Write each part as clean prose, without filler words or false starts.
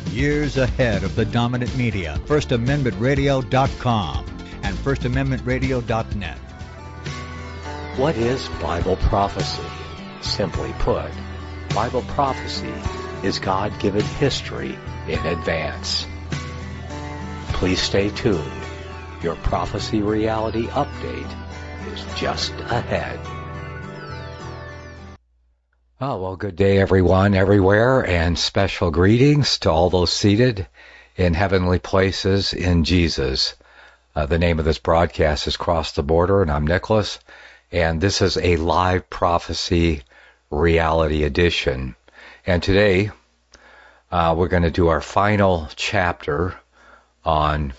years ahead of the dominant media. FirstAmendmentRadio.com and FirstAmendmentRadio.net. What is Bible prophecy? Simply put, Bible prophecy is God-given history in advance. Please stay tuned. Your Prophecy Reality Update is just ahead. Oh, well, good day, everyone, everywhere, and special greetings to all those seated in heavenly places in Jesus. The name of this broadcast is Cross the Border, and I'm Nicholas, and this is a live prophecy reality edition. And today, we're going to do our final chapter on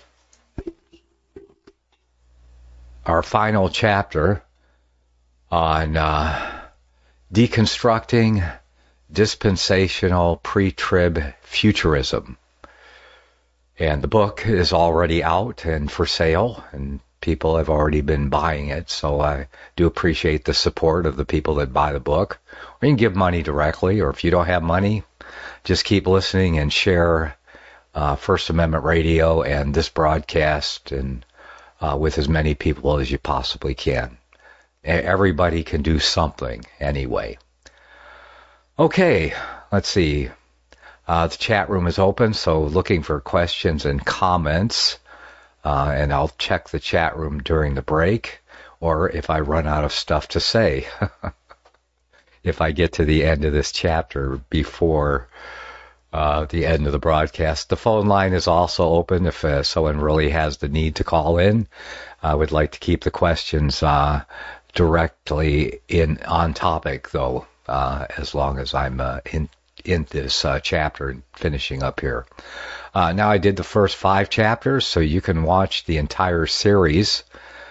deconstructing dispensational pre-trib futurism. And the book is already out and for sale, and people have already been buying it, so I do appreciate the support of the people that buy the book. Or you can give money directly, or if you don't have money, just keep listening and share First Amendment Radio and this broadcast and with as many people as you possibly can. Everybody can do something anyway. Okay, let's see. The chat room is open, so looking for questions and comments. And I'll check the chat room during the break, or if I run out of stuff to say. If I get to the end of this chapter before the end of the broadcast. The phone line is also open if someone really has the need to call in. I would like to keep the questions directly on topic, though, as long as I'm in this chapter and finishing up here. Now I did the first 5 chapters, so you can watch the entire series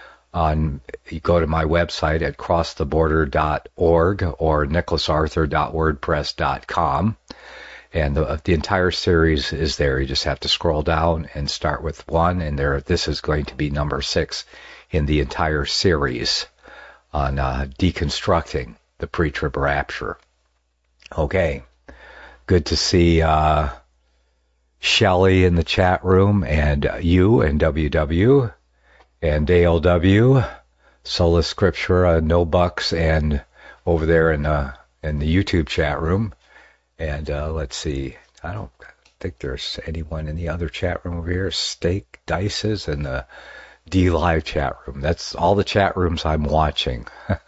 you go to my website at crosstheborder.org or nicholasarthur.wordpress.com, and the entire series is there. You just have to scroll down and start with 1, and this is going to be number 6 in the entire series on deconstructing the pre-trib rapture. Okay, good to see Shelley in the chat room, and you and WW, and ALW, Sola Scriptura, No Bucks, and over there in the YouTube chat room. And let's see, I don't think there's anyone in the other chat room over here. Steak Dices in the D-Live chat room. That's all the chat rooms I'm watching.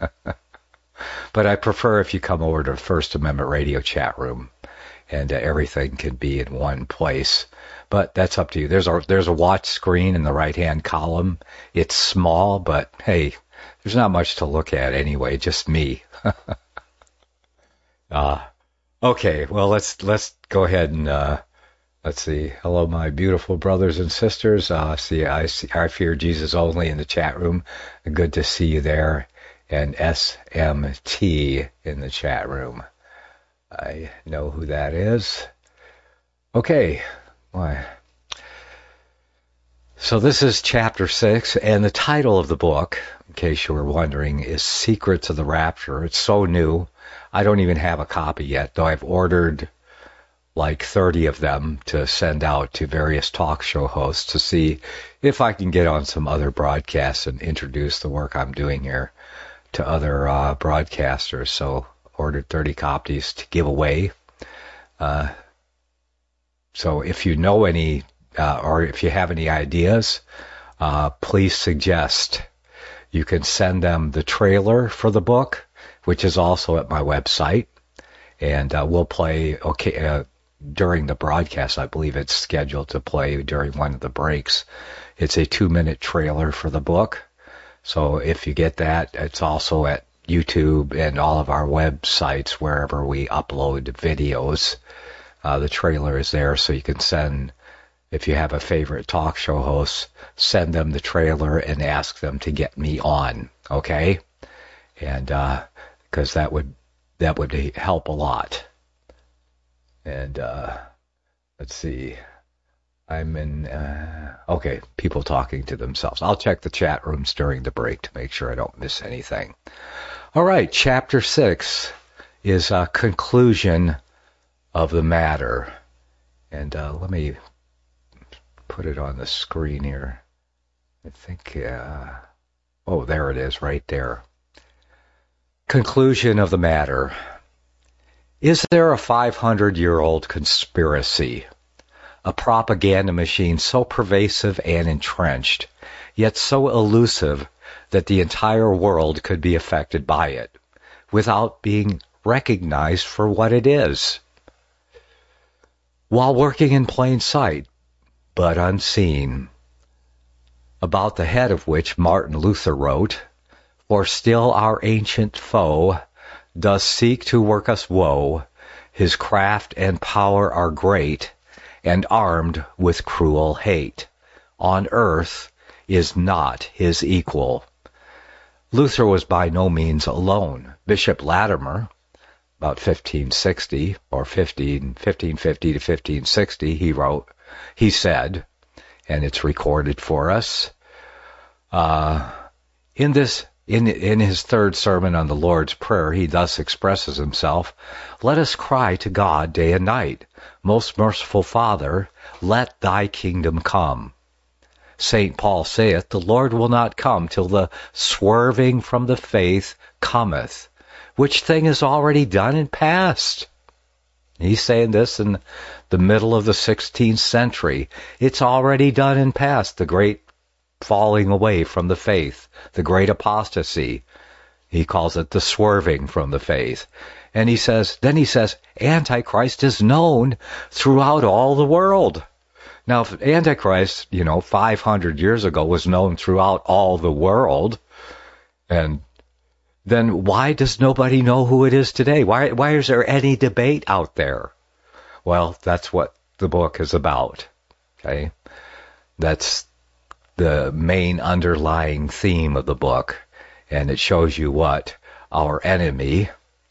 But I prefer if you come over to First Amendment Radio chat room, and everything can be in one place. But that's up to you. There's a watch screen in the right-hand column. It's small, but hey, there's not much to look at anyway, just me. Okay, well, let's go ahead and let's see. Hello, my beautiful brothers and sisters. I fear Jesus only in the chat room. Good to see you there. And SMT in the chat room. I know who that is. Okay. Why? So this is chapter 6, and the title of the book, in case you were wondering, is Secrets of the Rapture. It's so new. I don't even have a copy yet, though I've ordered like 30 of them to send out to various talk show hosts to see if I can get on some other broadcasts and introduce the work I'm doing here to other broadcasters. So ordered 30 copies to give away. So if you know any, or if you have any ideas, please suggest. You can send them the trailer for the book, which is also at my website, and we'll play during the broadcast. I believe it's scheduled to play during one of the breaks. It's a 2-minute trailer for the book. So if you get that, it's also at YouTube and all of our websites wherever we upload videos. The trailer is there, so you can send, if you have a favorite talk show host, send them the trailer and ask them to get me on, okay? And because that would help a lot. And let's see. I'm in, okay, people talking to themselves. I'll check the chat rooms during the break to make sure I don't miss anything. All right, chapter 6 is a conclusion of the matter. And let me put it on the screen here. I think, oh, there it is right there. Conclusion of the matter. Is there a 500-year-old conspiracy, a propaganda machine so pervasive and entrenched, yet so elusive that the entire world could be affected by it, without being recognized for what it is? While working in plain sight, but unseen, about the head of which Martin Luther wrote, "For still our ancient foe does seek to work us woe, his craft and power are great, and armed with cruel hate. On earth is not his equal." Luther was by no means alone. Bishop Latimer, about 1560 or 1550 to 1560, he said, and it's recorded for us, in his third sermon on the Lord's Prayer, he thus expresses himself: "Let us cry to God day and night, most merciful Father, let thy kingdom come." St. Paul saith, "The Lord will not come till the swerving from the faith cometh," which thing is already done and past. He's saying this in the middle of the 16th century. It's already done and past, the great falling away from the faith, the great apostasy. He calls it the swerving from the faith. And he says, Antichrist is known throughout all the world. Now, if Antichrist, 500 years ago was known throughout all the world, and then why does nobody know who it is today? Why is there any debate out there? Well, that's what the book is about. Okay? That's the main underlying theme of the book, and it shows you what our enemy,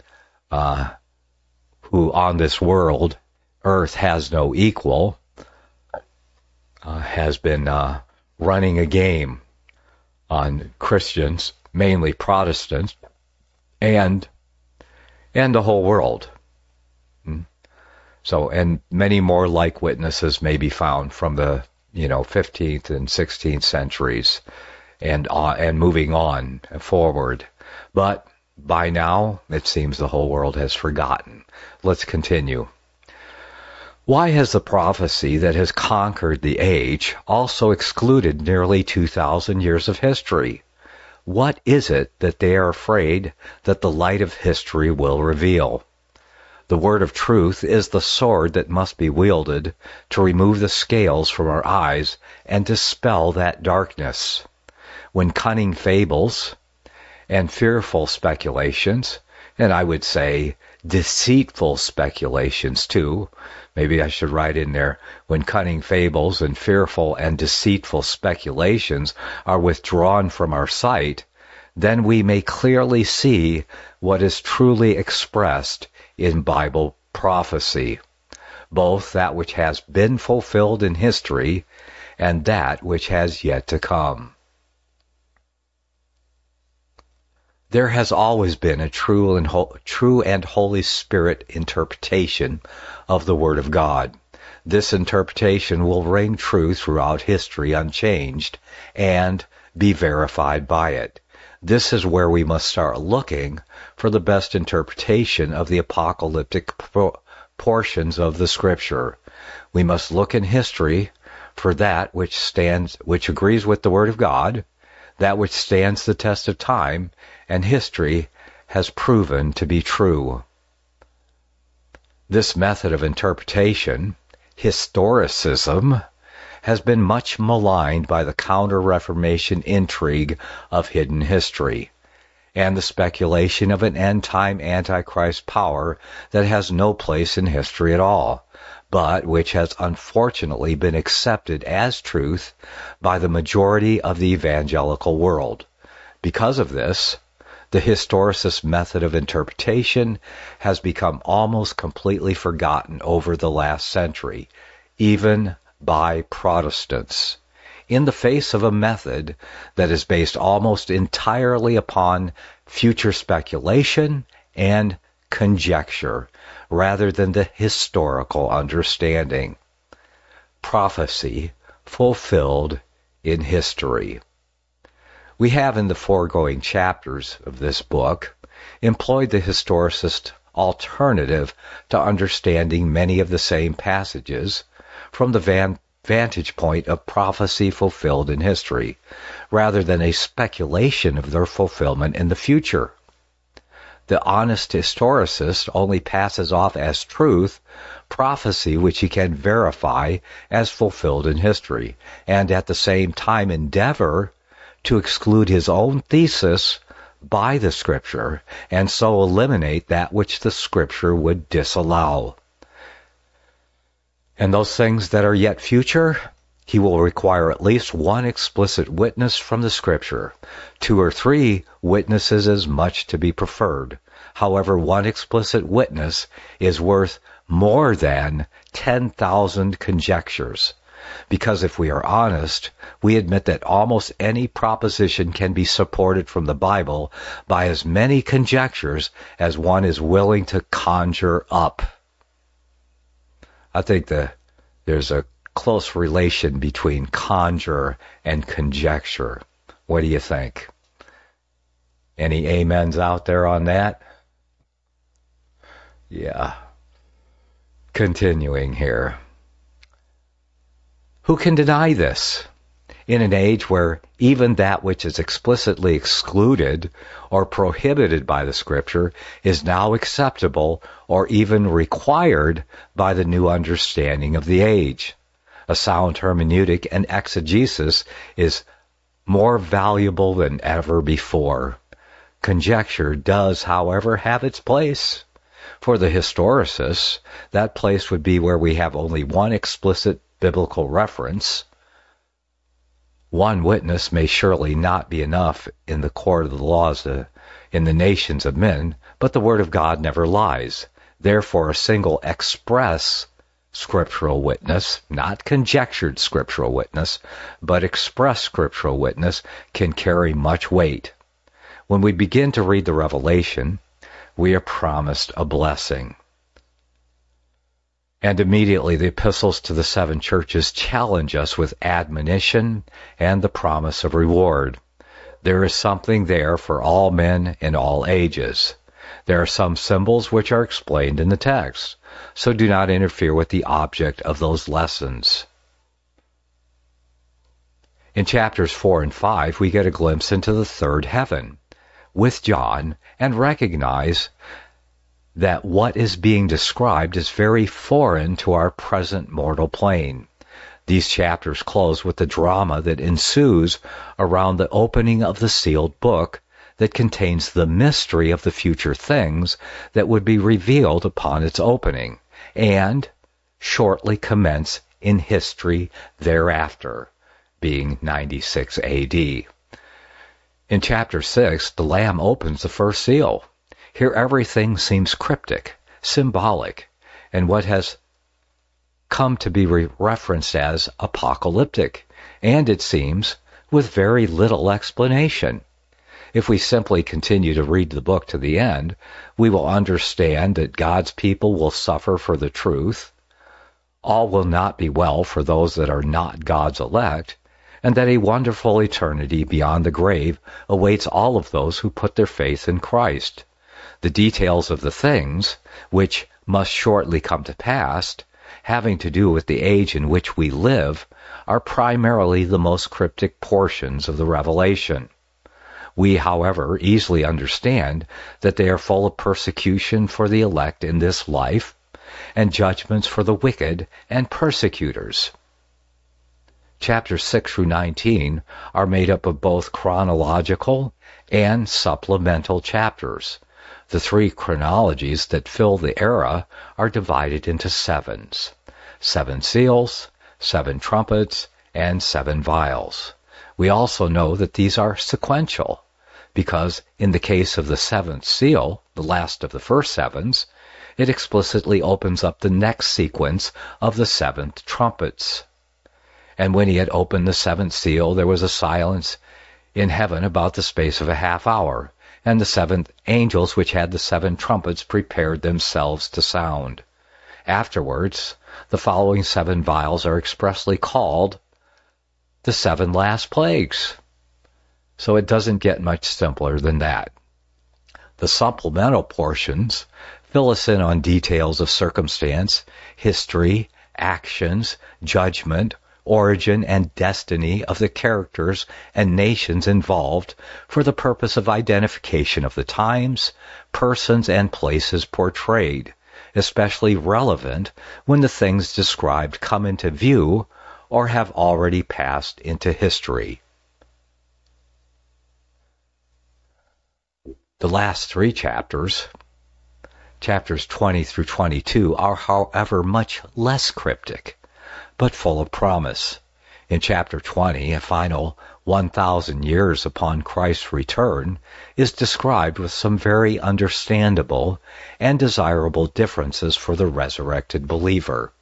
who on this world, earth has no equal, has been running a game on Christians, mainly Protestants, and the whole world. So, and many more like witnesses may be found from the 15th and 16th centuries, and moving on forward. But by now, it seems the whole world has forgotten. Let's continue. Why has the prophecy that has conquered the age also excluded nearly 2,000 years of history? What is it that they are afraid that the light of history will reveal? The word of truth is the sword that must be wielded to remove the scales from our eyes and dispel that darkness. When cunning fables and fearful speculations, and I would say deceitful speculations too, maybe I should write in there, when cunning fables and fearful and deceitful speculations are withdrawn from our sight, then we may clearly see what is truly expressed in Bible prophecy, both that which has been fulfilled in history and that which has yet to come. There has always been a true and Holy Spirit interpretation of the Word of God. This interpretation will ring true throughout history unchanged and be verified by it. This is where we must start looking for the best interpretation of the apocalyptic portions of the Scripture. We must look in history for that which agrees with the Word of God, that which stands the test of time, and history has proven to be true. This method of interpretation, historicism, has been much maligned by the Counter-Reformation intrigue of hidden history, and the speculation of an end-time Antichrist power that has no place in history at all, but which has unfortunately been accepted as truth by the majority of the evangelical world. Because of this, the historicist method of interpretation has become almost completely forgotten over the last century, even by Protestants, in the face of a method that is based almost entirely upon future speculation and conjecture, rather than the historical understanding. prophecy fulfilled in history. We have in the foregoing chapters of this book employed the historicist alternative to understanding many of the same passages from the vantage point of prophecy fulfilled in history, rather than a speculation of their fulfillment in the future. The honest historicist only passes off as truth prophecy which he can verify as fulfilled in history, and at the same time endeavor to exclude his own thesis by the Scripture, and so eliminate that which the Scripture would disallow. And those things that are yet future, he will require at least one explicit witness from the Scripture. 2 or 3 witnesses is much to be preferred. However, one explicit witness is worth more than 10,000 conjectures. Because if we are honest, we admit that almost any proposition can be supported from the Bible by as many conjectures as one is willing to conjure up. I think there's a close relation between conjure and conjecture. What do you think? Any amens out there on that? Yeah. Continuing here. Who can deny this? In an age where even that which is explicitly excluded or prohibited by the Scripture is now acceptable or even required by the new understanding of the age. A sound hermeneutic and exegesis is more valuable than ever before. Conjecture does, however, have its place. For the historicists, that place would be where we have only one explicit biblical reference. One witness may surely not be enough in the court of the laws in the nations of men, but the Word of God never lies. Therefore, a single express scriptural witness, not conjectured scriptural witness, but express scriptural witness, can carry much weight. When we begin to read the Revelation, we are promised a blessing. And immediately the epistles to the 7 churches challenge us with admonition and the promise of reward. There is something there for all men in all ages. There are some symbols which are explained in the text, so do not interfere with the object of those lessons. In chapters 4 and 5, we get a glimpse into the third heaven with John and recognize that what is being described is very foreign to our present mortal plane. These chapters close with the drama that ensues around the opening of the sealed book that contains the mystery of the future things that would be revealed upon its opening, and shortly commence in history thereafter, being 96 A.D. In chapter 6, the Lamb opens the first seal. Here everything seems cryptic, symbolic, and what has come to be referenced as apocalyptic, and it seems with very little explanation. If we simply continue to read the book to the end, we will understand that God's people will suffer for the truth, all will not be well for those that are not God's elect, and that a wonderful eternity beyond the grave awaits all of those who put their faith in Christ. The details of the things, which must shortly come to pass, having to do with the age in which we live, are primarily the most cryptic portions of the Revelation. We, however, easily understand that they are full of persecution for the elect in this life, and judgments for the wicked and persecutors. Chapters 6 through 19 are made up of both chronological and supplemental chapters. The 3 chronologies that fill the era are divided into 7s. 7 seals, 7 trumpets, and 7 vials. We also know that these are sequential, because in the case of the 7th seal, the last of the first 7s, it explicitly opens up the next sequence of the 7th trumpets. And when he had opened the 7th seal, there was a silence in heaven about the space of a half hour, and the 7 angels which had the 7 trumpets prepared themselves to sound. Afterwards, the following 7 vials are expressly called the 7 last plagues. So it doesn't get much simpler than that. The supplemental portions fill us in on details of circumstance, history, actions, judgment, origin, and destiny of the characters and nations involved for the purpose of identification of the times, persons, and places portrayed, especially relevant when the things described come into view or have already passed into history. The last 3 chapters, chapters 20 through 22, are however much less cryptic, but full of promise. In chapter 20, a final 1,000 years upon Christ's return is described with some very understandable and desirable differences for the resurrected believer.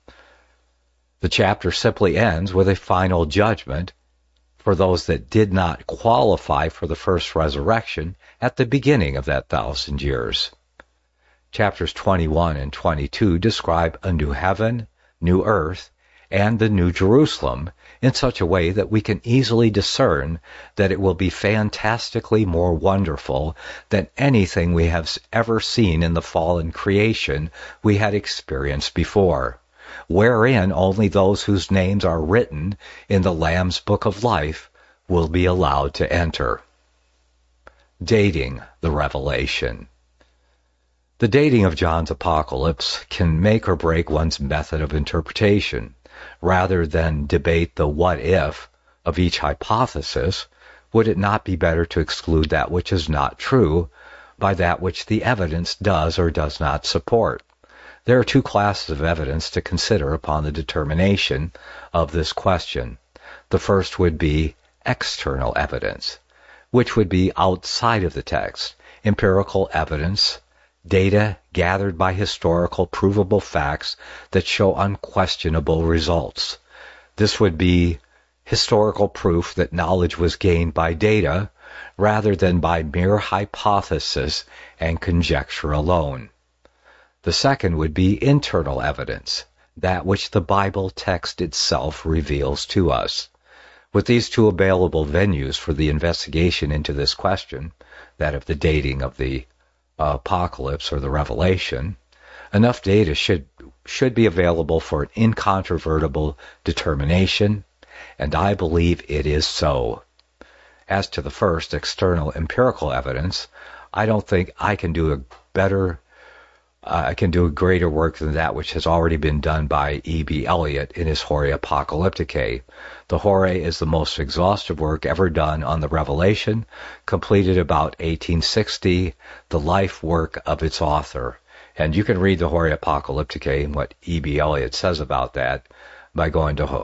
The chapter simply ends with a final judgment for those that did not qualify for the first resurrection at the beginning of that 1,000 years. Chapters 21 and 22 describe a new heaven, new earth, and the New Jerusalem in such a way that we can easily discern that it will be fantastically more wonderful than anything we have ever seen in the fallen creation we had experienced before, wherein only those whose names are written in the Lamb's Book of Life will be allowed to enter. Dating the Revelation. The dating of John's Apocalypse can make or break one's method of interpretation. Rather than debate the what-if of each hypothesis, would it not be better to exclude that which is not true by that which the evidence does or does not support? There are 2 classes of evidence to consider upon the determination of this question. The first would be external evidence, which would be outside of the text, empirical evidence, data gathered by historical provable facts that show unquestionable results. This would be historical proof that knowledge was gained by data rather than by mere hypothesis and conjecture alone. The second would be internal evidence, that which the Bible text itself reveals to us. With these 2 available venues for the investigation into this question, that of the dating of the Apocalypse or the Revelation, enough data should be available for an incontrovertible determination, and I believe it is so. As to the first, external empirical evidence, I don't think I can do a greater work than that which has already been done by E.B. Elliott in his Horae Apocalypticae. The Horae is the most exhaustive work ever done on the Revelation, completed about 1860, the life work of its author. And you can read the Horae Apocalypticae and what E.B. Elliott says about that by going to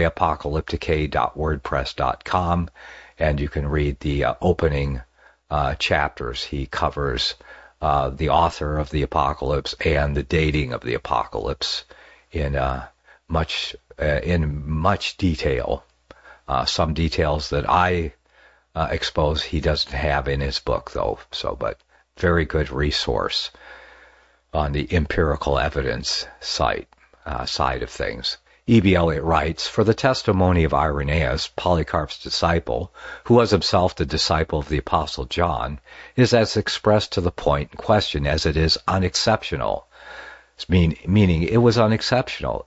horaeapocalypticae.wordpress.com, and you can read the opening chapters. He covers the author of the Apocalypse and the dating of the Apocalypse in much detail. Some details that I expose he doesn't have in his book, though. But very good resource on the empirical evidence side of things. E.B. Elliott writes, "For the testimony of Irenaeus, Polycarp's disciple, who was himself the disciple of the Apostle John, is as expressed to the point in question as it is unexceptional." Meaning it was unexceptional.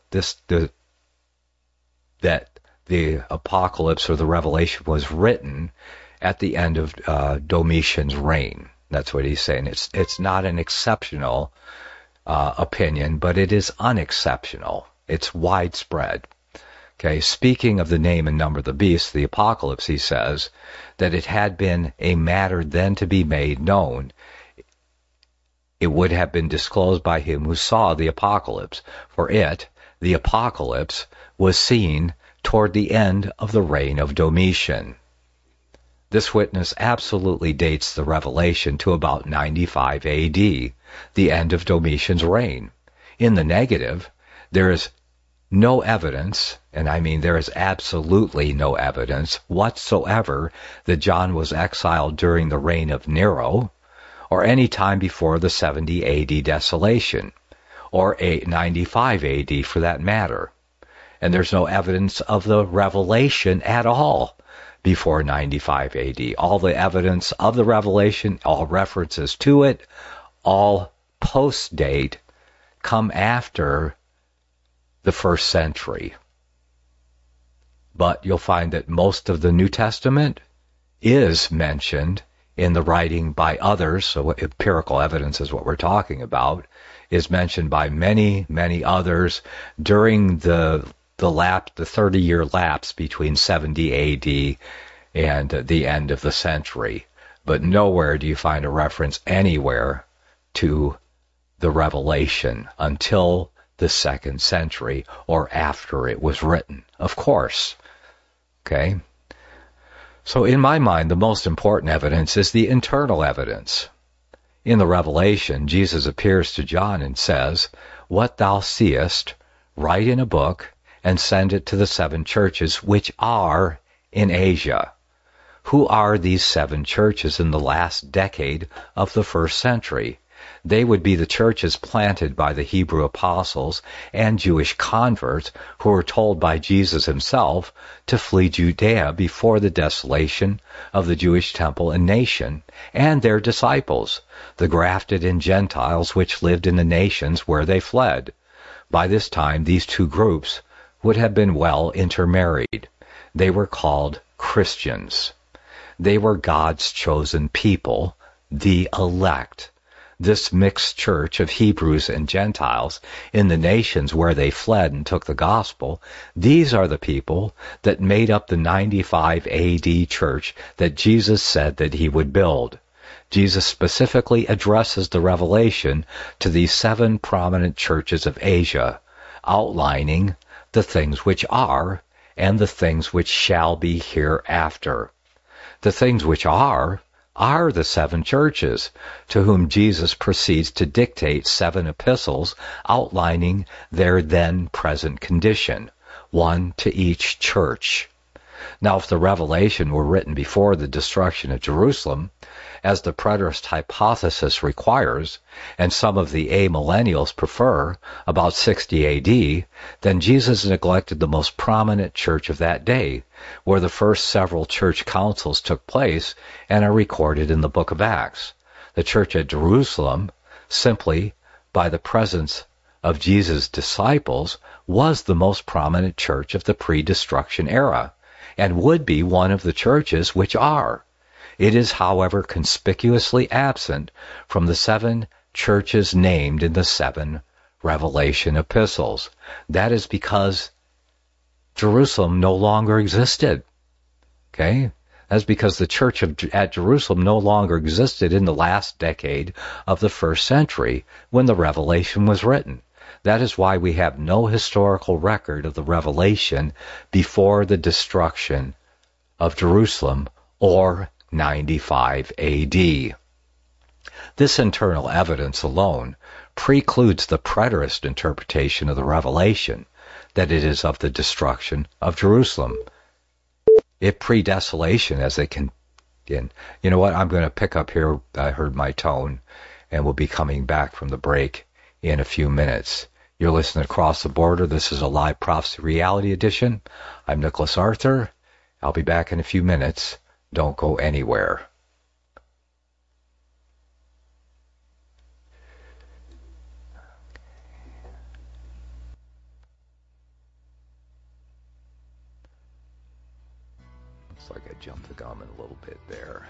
That the Apocalypse or the Revelation was written at the end of Domitian's reign. That's what he's saying. It's not an exceptional opinion, but it is unexceptional. It's widespread. Okay, speaking of the name and number of the beast, the Apocalypse, he says that it had been a matter then to be made known. It would have been disclosed by him who saw the Apocalypse, for it, the Apocalypse, was seen toward the end of the reign of Domitian. This witness absolutely dates the Revelation to about 95 A.D., the end of Domitian's reign. In the negative, there is no evidence, and I mean there is absolutely no evidence whatsoever that John was exiled during the reign of Nero or any time before the 70 AD desolation, or 95 AD for that matter. And there's no evidence of the revelation at all before 95 AD. All the evidence of the revelation, all references to it, all post-date come after the first century. But you'll find that most of the New Testament is mentioned in the writing by others, so empirical evidence is what we're talking about, is mentioned by many, many others during the 30-year lapse between 70 AD and the end of the century. But nowhere do you find a reference anywhere to the revelation until the 2nd century or after it was written, of course. Okay? So in my mind, the most important evidence is the internal evidence. In the Revelation, Jesus appears to John and says, "What thou seest, write in a book and send it to the 7 churches which are in Asia." Who are these 7 churches in the last decade of the 1st century? They would be the churches planted by the Hebrew apostles and Jewish converts who were told by Jesus himself to flee Judea before the desolation of the Jewish temple and nation, and their disciples, the grafted in Gentiles which lived in the nations where they fled. By this time, these two groups would have been well intermarried. They were called Christians. They were God's chosen people, the elect. This mixed church of Hebrews and Gentiles in the nations where they fled and took the gospel, these are the people that made up the 95 AD church that Jesus said that he would build. Jesus specifically addresses the revelation to these 7 prominent churches of Asia, outlining the things which are and the things which shall be hereafter. The things which are the 7 churches, to whom Jesus proceeds to dictate 7 epistles outlining their then present condition, one to each church. Now, if the revelation were written before the destruction of Jerusalem, as the preterist hypothesis requires, and some of the amillennials prefer, about 60 AD, then Jesus neglected the most prominent church of that day, where the first several church councils took place and are recorded in the book of Acts. The church at Jerusalem, simply by the presence of Jesus' disciples, was the most prominent church of the pre-destruction era, and would be one of the churches which are. It is, however, conspicuously absent from the 7 churches named in the 7 Revelation epistles. That is because Jerusalem no longer existed. Okay? That's because the church at Jerusalem no longer existed in the last decade of the 1st century when the Revelation was written. That is why we have no historical record of the Revelation before the destruction of Jerusalem or 95 AD. This internal evidence alone precludes the preterist interpretation of the Revelation, that it is of the destruction of Jerusalem. It pre-desolation as they can. You know what? I'm going to pick up here. I heard my tone, and we'll be coming back from the break in a few minutes. You're listening Across the Border. This is a live Prophecy Reality Edition. I'm Nicholas Arthur. I'll be back in a few minutes. Don't go anywhere. Looks like I jumped the gun a little bit there.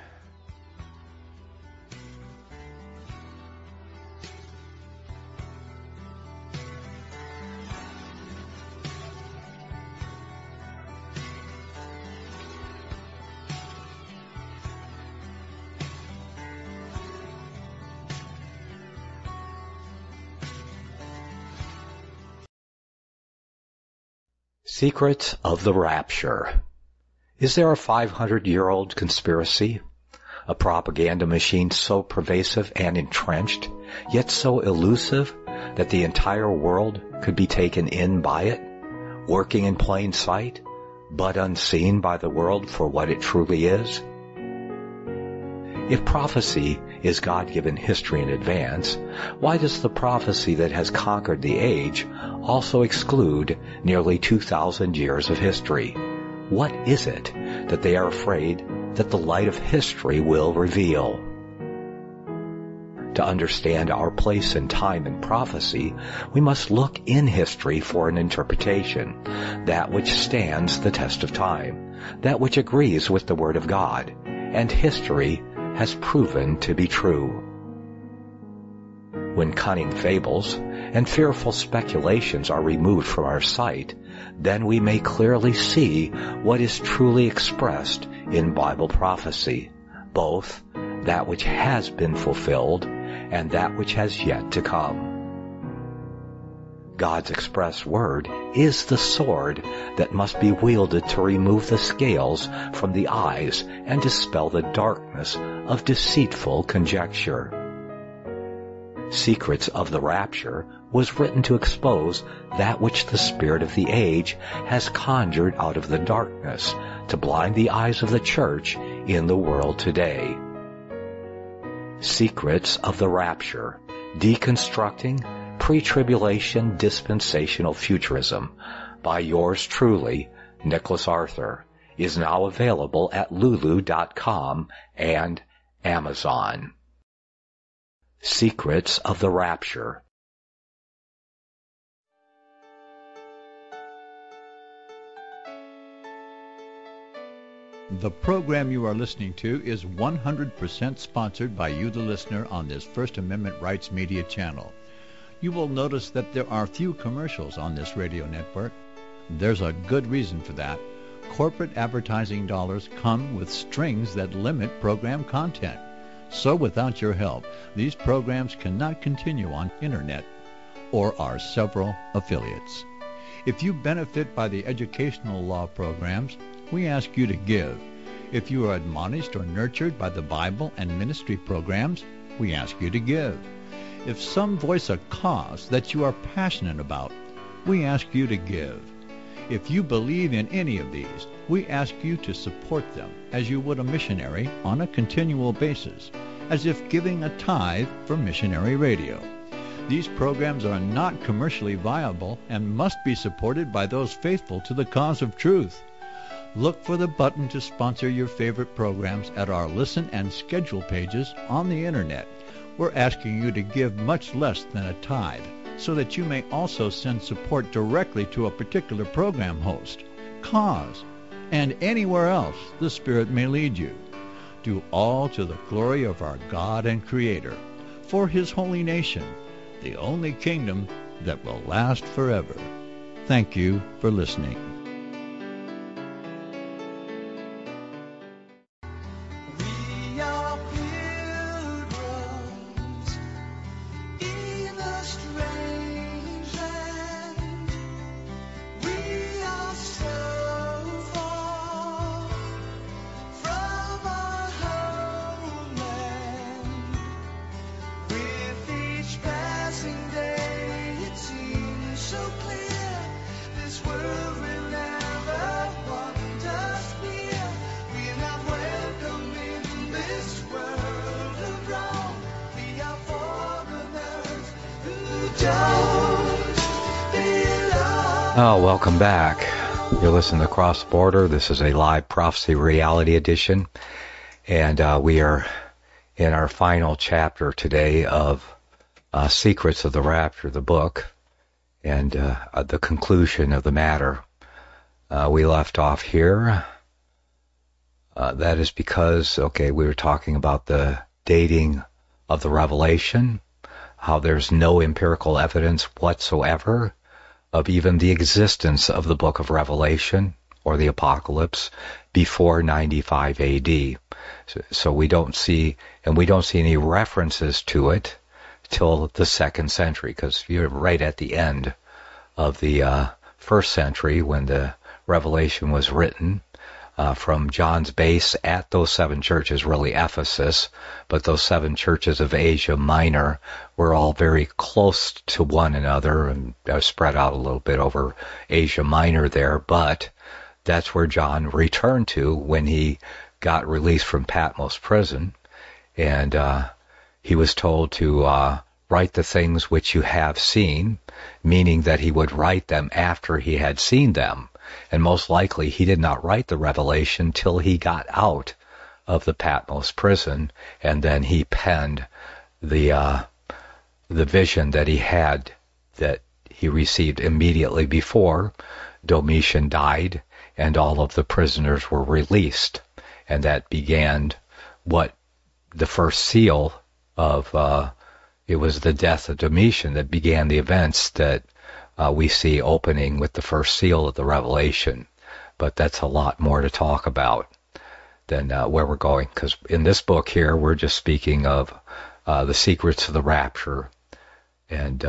Secrets of the Rapture. Is there a 500-year-old conspiracy? A propaganda machine so pervasive and entrenched, yet so elusive that the entire world could be taken in by it, working in plain sight, but unseen by the world for what it truly is? If prophecy is God-given history in advance, why does the prophecy that has conquered the age also exclude nearly 2,000 years of history? What is it that they are afraid that the light of history will reveal? To understand our place in time in prophecy, we must look in history for an interpretation, that which stands the test of time, that which agrees with the Word of God, and history has proven to be true. When cunning fables and fearful speculations are removed from our sight, then we may clearly see what is truly expressed in Bible prophecy, both that which has been fulfilled and that which has yet to come. God's express word is the sword that must be wielded to remove the scales from the eyes and dispel the darkness of deceitful conjecture. Secrets of the Rapture was written to expose that which the spirit of the age has conjured out of the darkness to blind the eyes of the church in the world today. Secrets of the Rapture, Deconstructing Pre-Tribulation Dispensational Futurism by yours truly, Nicholas Arthur, is now available at Lulu.com and Amazon. Secrets of the Rapture. The program you are listening to is 100% sponsored by you, the listener, on this First Amendment Rights Media channel. You will notice that there are few commercials on this radio network. There's a good reason for that. Corporate advertising dollars come with strings that limit program content. So without your help, these programs cannot continue on internet or our several affiliates. If you benefit by the educational law programs, we ask you to give. If you are admonished or nurtured by the Bible and ministry programs, we ask you to give. If some voice a cause that you are passionate about, we ask you to give. If you believe in any of these, we ask you to support them as you would a missionary on a continual basis, as if giving a tithe for missionary radio. These programs are not commercially viable and must be supported by those faithful to the cause of truth. Look for the button to sponsor your favorite programs at our listen and schedule pages on the internet. We're asking you to give much less than a tithe, so that you may also send support directly to a particular program host, cause, and anywhere else the Spirit may lead you. Do all to the glory of our God and Creator, for His holy nation, the only kingdom that will last forever. Thank you for listening. Welcome back. You're listening to Cross Border. This is a live prophecy reality edition, and we are in our final chapter today of Secrets of the Rapture, the book, and the conclusion of the matter. We left off here. That is because, we were talking about the dating of the Revelation, how there's no empirical evidence whatsoever of even the existence of the book of Revelation or the Apocalypse before 95 AD. So we don't see any references to it till the 2nd century, because you're right at the end of the 1st century when the Revelation was written. From John's base at those 7 churches, really Ephesus, but those 7 churches of Asia Minor were all very close to one another and spread out a little bit over Asia Minor there, but that's where John returned to when he got released from Patmos prison, And he was told to write the things which you have seen, meaning that he would write them after he had seen them. And most likely he did not write the revelation till he got out of the Patmos prison, and then he penned the vision that he had, that he received immediately before Domitian died and all of the prisoners were released. And that began what the first seal of, it was the death of Domitian that began the events that we see opening with the first seal of the Revelation. But that's a lot more to talk about than where we're going, because in this book here, we're just speaking of the secrets of the rapture and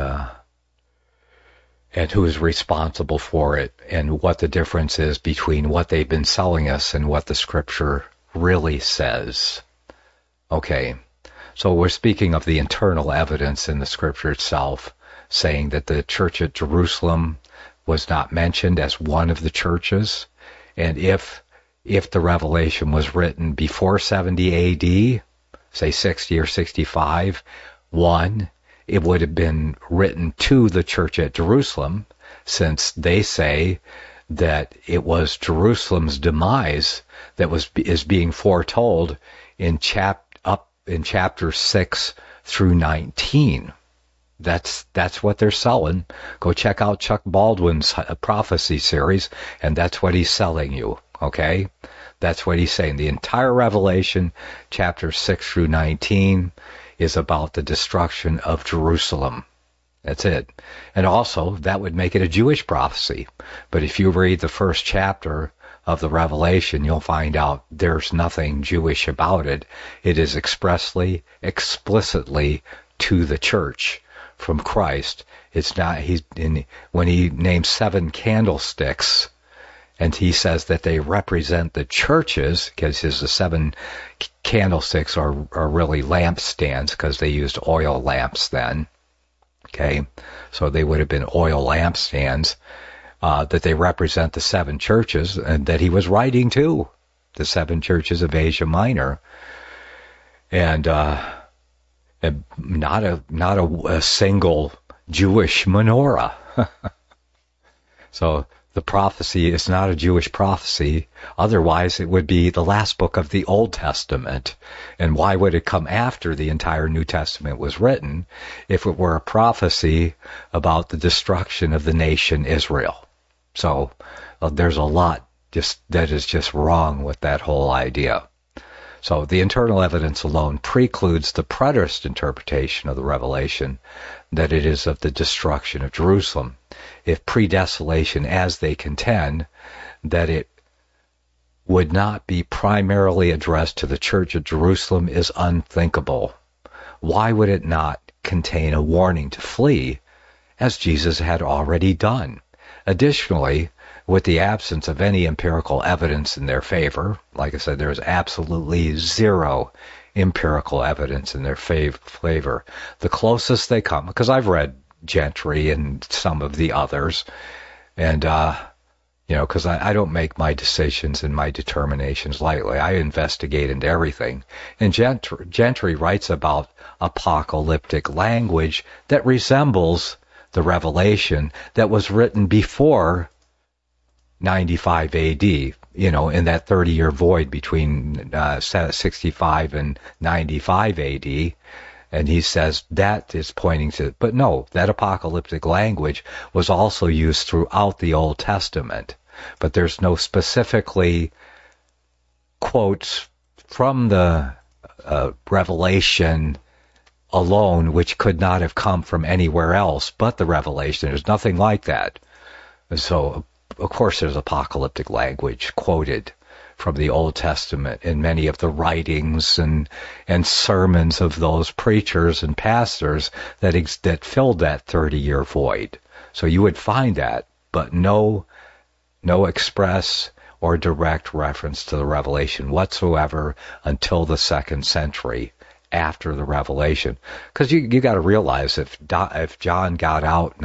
who is responsible for it, and what the difference is between what they've been selling us and what the Scripture really says. Okay, so we're speaking of the internal evidence in the Scripture itself, saying that the church at Jerusalem was not mentioned as one of the churches, and if the Revelation was written before 70 A.D., say 60 or 65, it would have been written to the church at Jerusalem, since they say that it was Jerusalem's demise that is being foretold in chapter 6 through 19. That's what they're selling. Go check out Chuck Baldwin's prophecy series, and that's what he's selling you. Okay? That's what he's saying. The entire Revelation, chapter 6 through 19, is about the destruction of Jerusalem. That's it. And also, that would make it a Jewish prophecy. But if you read the first chapter of the Revelation, you'll find out there's nothing Jewish about it. It is explicitly to the church from Christ. It's not, when he names 7 candlesticks, and he says that they represent the churches, because the 7 candlesticks are really lampstands, because they used oil lamps then. Okay, so they would have been oil lampstands, that they represent the 7 churches, and that he was writing to the 7 churches of Asia Minor, and not a single Jewish menorah. So the prophecy is not a Jewish prophecy. Otherwise, it would be the last book of the Old Testament. And why would it come after the entire New Testament was written if it were a prophecy about the destruction of the nation Israel? So there's a lot that is just wrong with that whole idea. So the internal evidence alone precludes the preterist interpretation of the Revelation that it is of the destruction of Jerusalem. If pre-desolation, as they contend, that it would not be primarily addressed to the church of Jerusalem is unthinkable. Why would it not contain a warning to flee, as Jesus had already done? Additionally, with the absence of any empirical evidence in their favor, like I said, there is absolutely zero empirical evidence in their favor. The closest they come, because I've read Gentry and some of the others, and because I don't make my decisions and my determinations lightly. I investigate into everything. And Gentry writes about apocalyptic language that resembles the Revelation that was written before 95 AD, in that 30-year void between 65 and 95 AD. And he says that is pointing to, but no, that apocalyptic language was also used throughout the Old Testament. But there's no specifically quotes from the Revelation alone, which could not have come from anywhere else but the Revelation. There's nothing like that. And so, of course, there's apocalyptic language quoted from the Old Testament in many of the writings and sermons of those preachers and pastors that filled that 30-year void. So you would find that, but no express or direct reference to the Revelation whatsoever until the 2nd century after the Revelation. Because you got to realize if John got out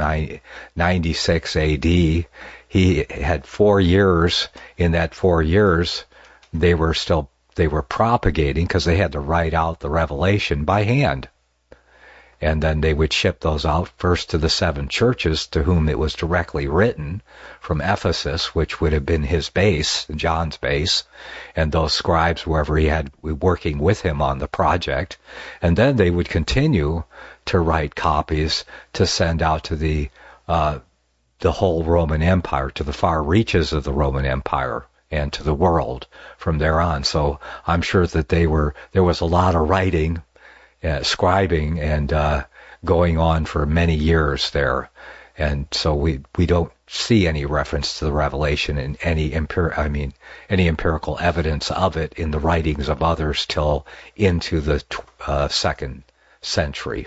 96 AD, he had 4 years. In that 4 years, the they were propagating because they had to write out the revelation by hand. And then they would ship those out first to the 7 churches to whom it was directly written, from Ephesus, which would have been his base, John's base, and those scribes, wherever he had working with him on the project. And then they would continue to write copies to send out to the whole Roman Empire, to the far reaches of the Roman Empire, and to the world from there on. So I'm sure that there was a lot of writing, scribing, and going on for many years there. And so we don't see any reference to the revelation in any empirical evidence of it in the writings of others till into the 2nd century.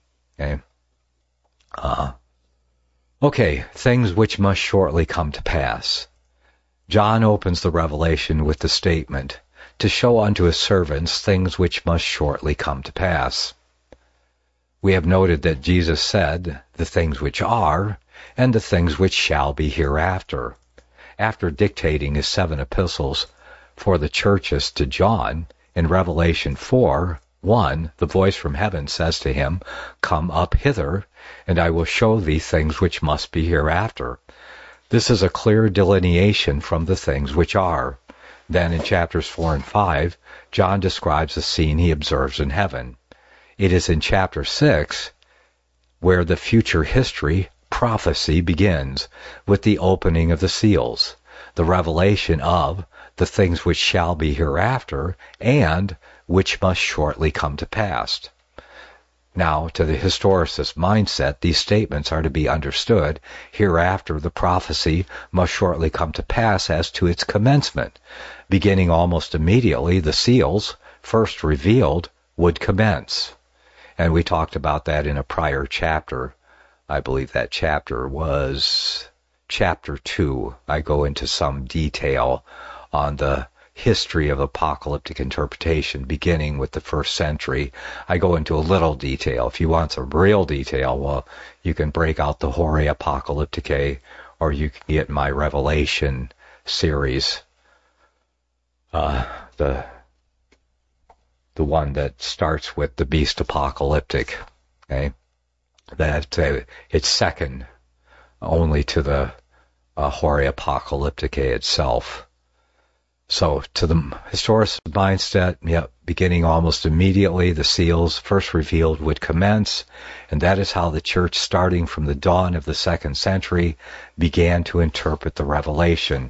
Okay, things which must shortly come to pass. John opens the revelation with the statement, to show unto his servants things which must shortly come to pass. We have noted that Jesus said, the things which are, and the things which shall be hereafter. After dictating his 7 epistles for the churches to John, in Revelation 4:1, the voice from heaven says to him, Come up hither, and I will show thee things which must be hereafter. This is a clear delineation from the things which are. Then in chapters 4 and 5, John describes the scene he observes in heaven. It is in chapter 6 where the future history prophecy begins, with the opening of the seals, the revelation of the things which shall be hereafter and which must shortly come to pass. Now, to the historicist mindset, these statements are to be understood. Hereafter, the prophecy must shortly come to pass as to its commencement. Beginning almost immediately, the seals, first revealed, would commence. And we talked about that in a prior chapter. I believe that chapter was chapter 2. I go into some detail on the history of apocalyptic interpretation, beginning with the 1st century. I go into a little detail. If you want some real detail, well, you can break out the Horae Apocalypticae, or you can get my Revelation series, the one that starts with the Beast Apocalyptic. Okay, that it's second only to the Horae Apocalypticae itself. So, to the historicist mindset, beginning almost immediately, the seals first revealed would commence, and that is how the church, starting from the dawn of the 2nd century, began to interpret the revelation.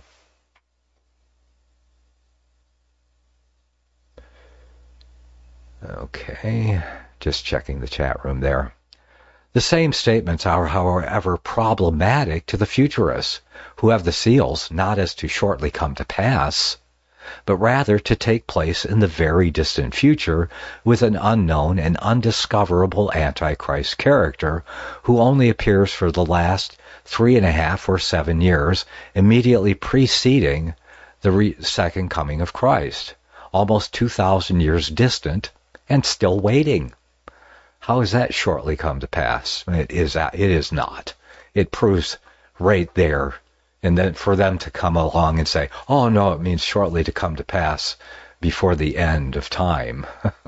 Okay, just checking the chat room there. The same statements are, however, problematic to the futurists, who have the seals not as to shortly come to pass, but rather to take place in the very distant future with an unknown and undiscoverable Antichrist character who only appears for the last 3.5 or 7 years immediately preceding the second coming of Christ, almost 2,000 years distant and still waiting. How has that shortly come to pass? It is not. It proves right there. And then for them to come along and say, oh no, it means shortly to come to pass before the end of time.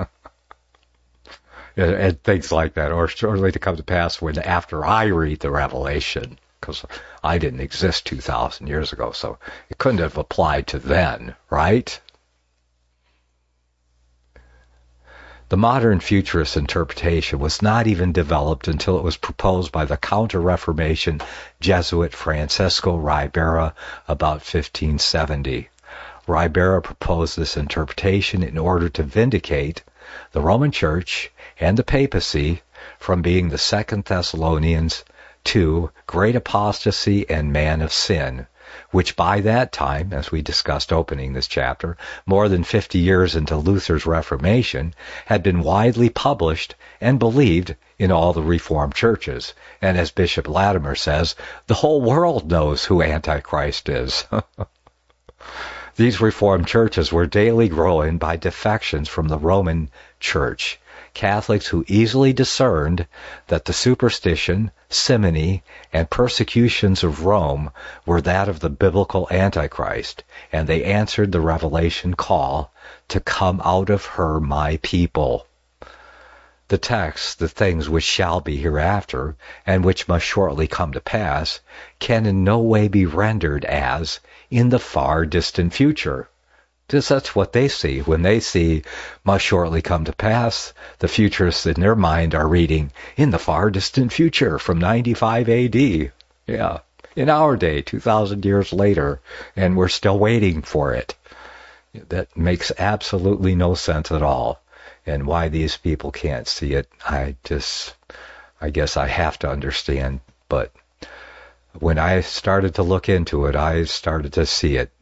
And things like that, or shortly to come to pass after I read the Revelation, because I didn't exist 2,000 years ago, so it couldn't have applied to then, right? The modern futurist interpretation was not even developed until it was proposed by the Counter-Reformation Jesuit Francesco Ribera about 1570. Ribera proposed this interpretation in order to vindicate the Roman Church and the papacy from being the 2 Thessalonians 2, great apostasy and man of sin, which by that time, as we discussed opening this chapter, more than 50 years into Luther's Reformation, had been widely published and believed in all the Reformed churches. And as Bishop Latimer says, the whole world knows who Antichrist is. These Reformed churches were daily growing by defections from the Roman Church, Catholics who easily discerned that the superstition, simony, and persecutions of Rome were that of the biblical Antichrist, and they answered the revelation call to come out of her, my people. The text, the things which shall be hereafter, and which must shortly come to pass, can in no way be rendered as in the far distant future. Because that's what they see. When they see must shortly come to pass, the futurists in their mind are reading in the far distant future from 95 AD. Yeah, in our day, 2,000 years later, and we're still waiting for it. That makes absolutely no sense at all. And why these people can't see it, I guess I have to understand. But when I started to look into it, I started to see it.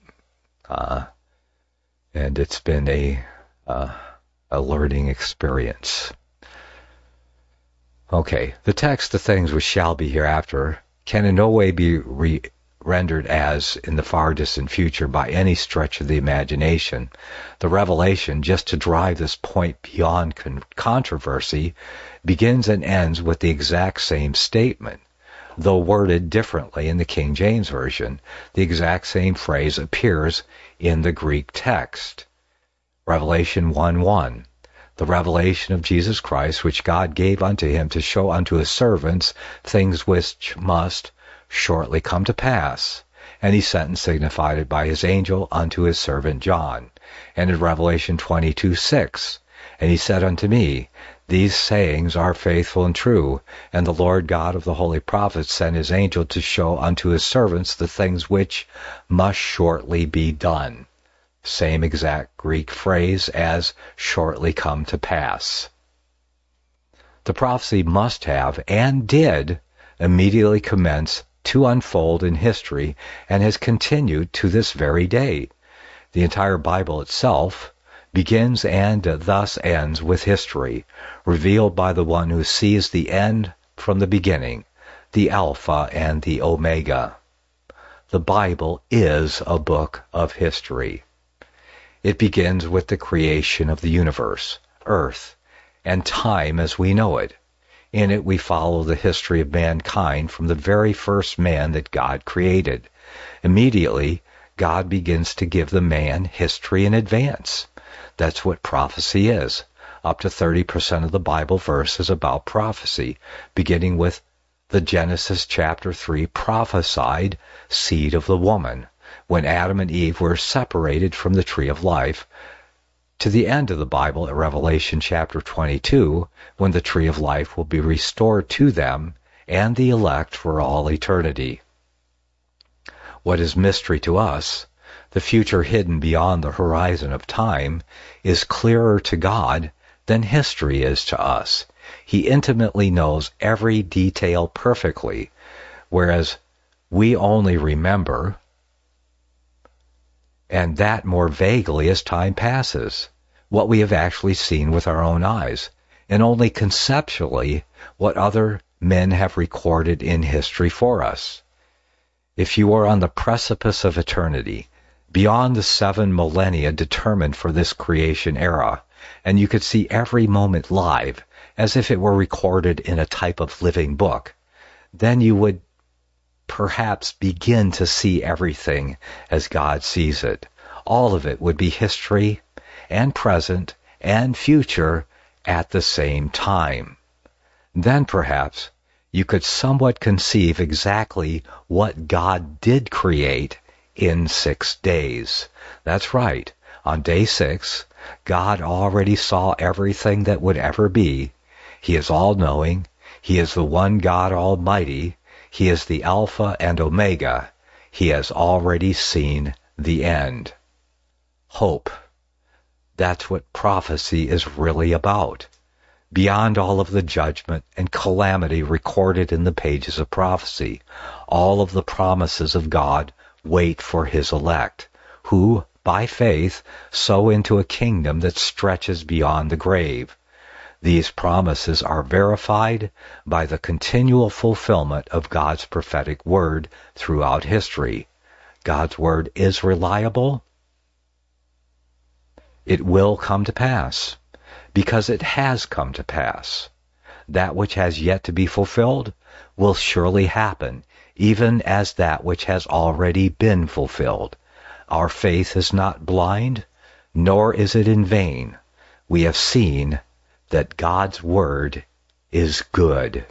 And it's been a learning experience. Okay, the text, the things which shall be hereafter, can in no way be rendered as in the far distant future by any stretch of the imagination. The revelation, just to drive this point beyond controversy, begins and ends with the exact same statement. Though worded differently in the King James Version, the exact same phrase appears in the Greek text. Revelation 1:1. The revelation of Jesus Christ, which God gave unto him to show unto his servants things which must shortly come to pass. And he sent and signified it by his angel unto his servant John. And in Revelation 22:6, and he said unto me, these sayings are faithful and true, and the Lord God of the holy prophets sent his angel to show unto his servants the things which must shortly be done. Same exact Greek phrase as shortly come to pass. The prophecy must have, and did, immediately commence to unfold in history, and has continued to this very day. The entire Bible itself begins and thus ends with history, revealed by the one who sees the end from the beginning, the Alpha and the Omega. The Bible is a book of history. It begins with the creation of the universe, earth, and time as we know it. In it we follow the history of mankind from the very first man that God created. Immediately, God begins to give the man history in advance. That's what prophecy is. Up to 30% of the Bible verse is about prophecy, beginning with the Genesis chapter 3 prophesied seed of the woman, when Adam and Eve were separated from the tree of life, to the end of the Bible at Revelation chapter 22, when the tree of life will be restored to them and the elect for all eternity. What is mystery to us, the future hidden beyond the horizon of time, is clearer to God than history is to us. He intimately knows every detail perfectly, whereas we only remember, and that more vaguely as time passes, what we have actually seen with our own eyes, and only conceptually what other men have recorded in history for us. If you are on the precipice of eternity, beyond the 7 millennia determined for this creation era, and you could see every moment live, as if it were recorded in a type of living book, then you would perhaps begin to see everything as God sees it. All of it would be history and present and future at the same time. Then perhaps you could somewhat conceive exactly what God did create in 6 days. That's right. On day 6, God already saw everything that would ever be. He is all-knowing. He is the one God Almighty. He is the Alpha and Omega. He has already seen the end. Hope. That's what prophecy is really about. Beyond all of the judgment and calamity recorded in the pages of prophecy, all of the promises of God wait for his elect, who, by faith, sow into a kingdom that stretches beyond the grave. These promises are verified by the continual fulfillment of God's prophetic word throughout history. God's word is reliable. It will come to pass. because it has come to pass. That which has yet to be fulfilled will surely happen, even as that which has already been fulfilled. Our faith is not blind, nor is it in vain. We have seen that God's word is good.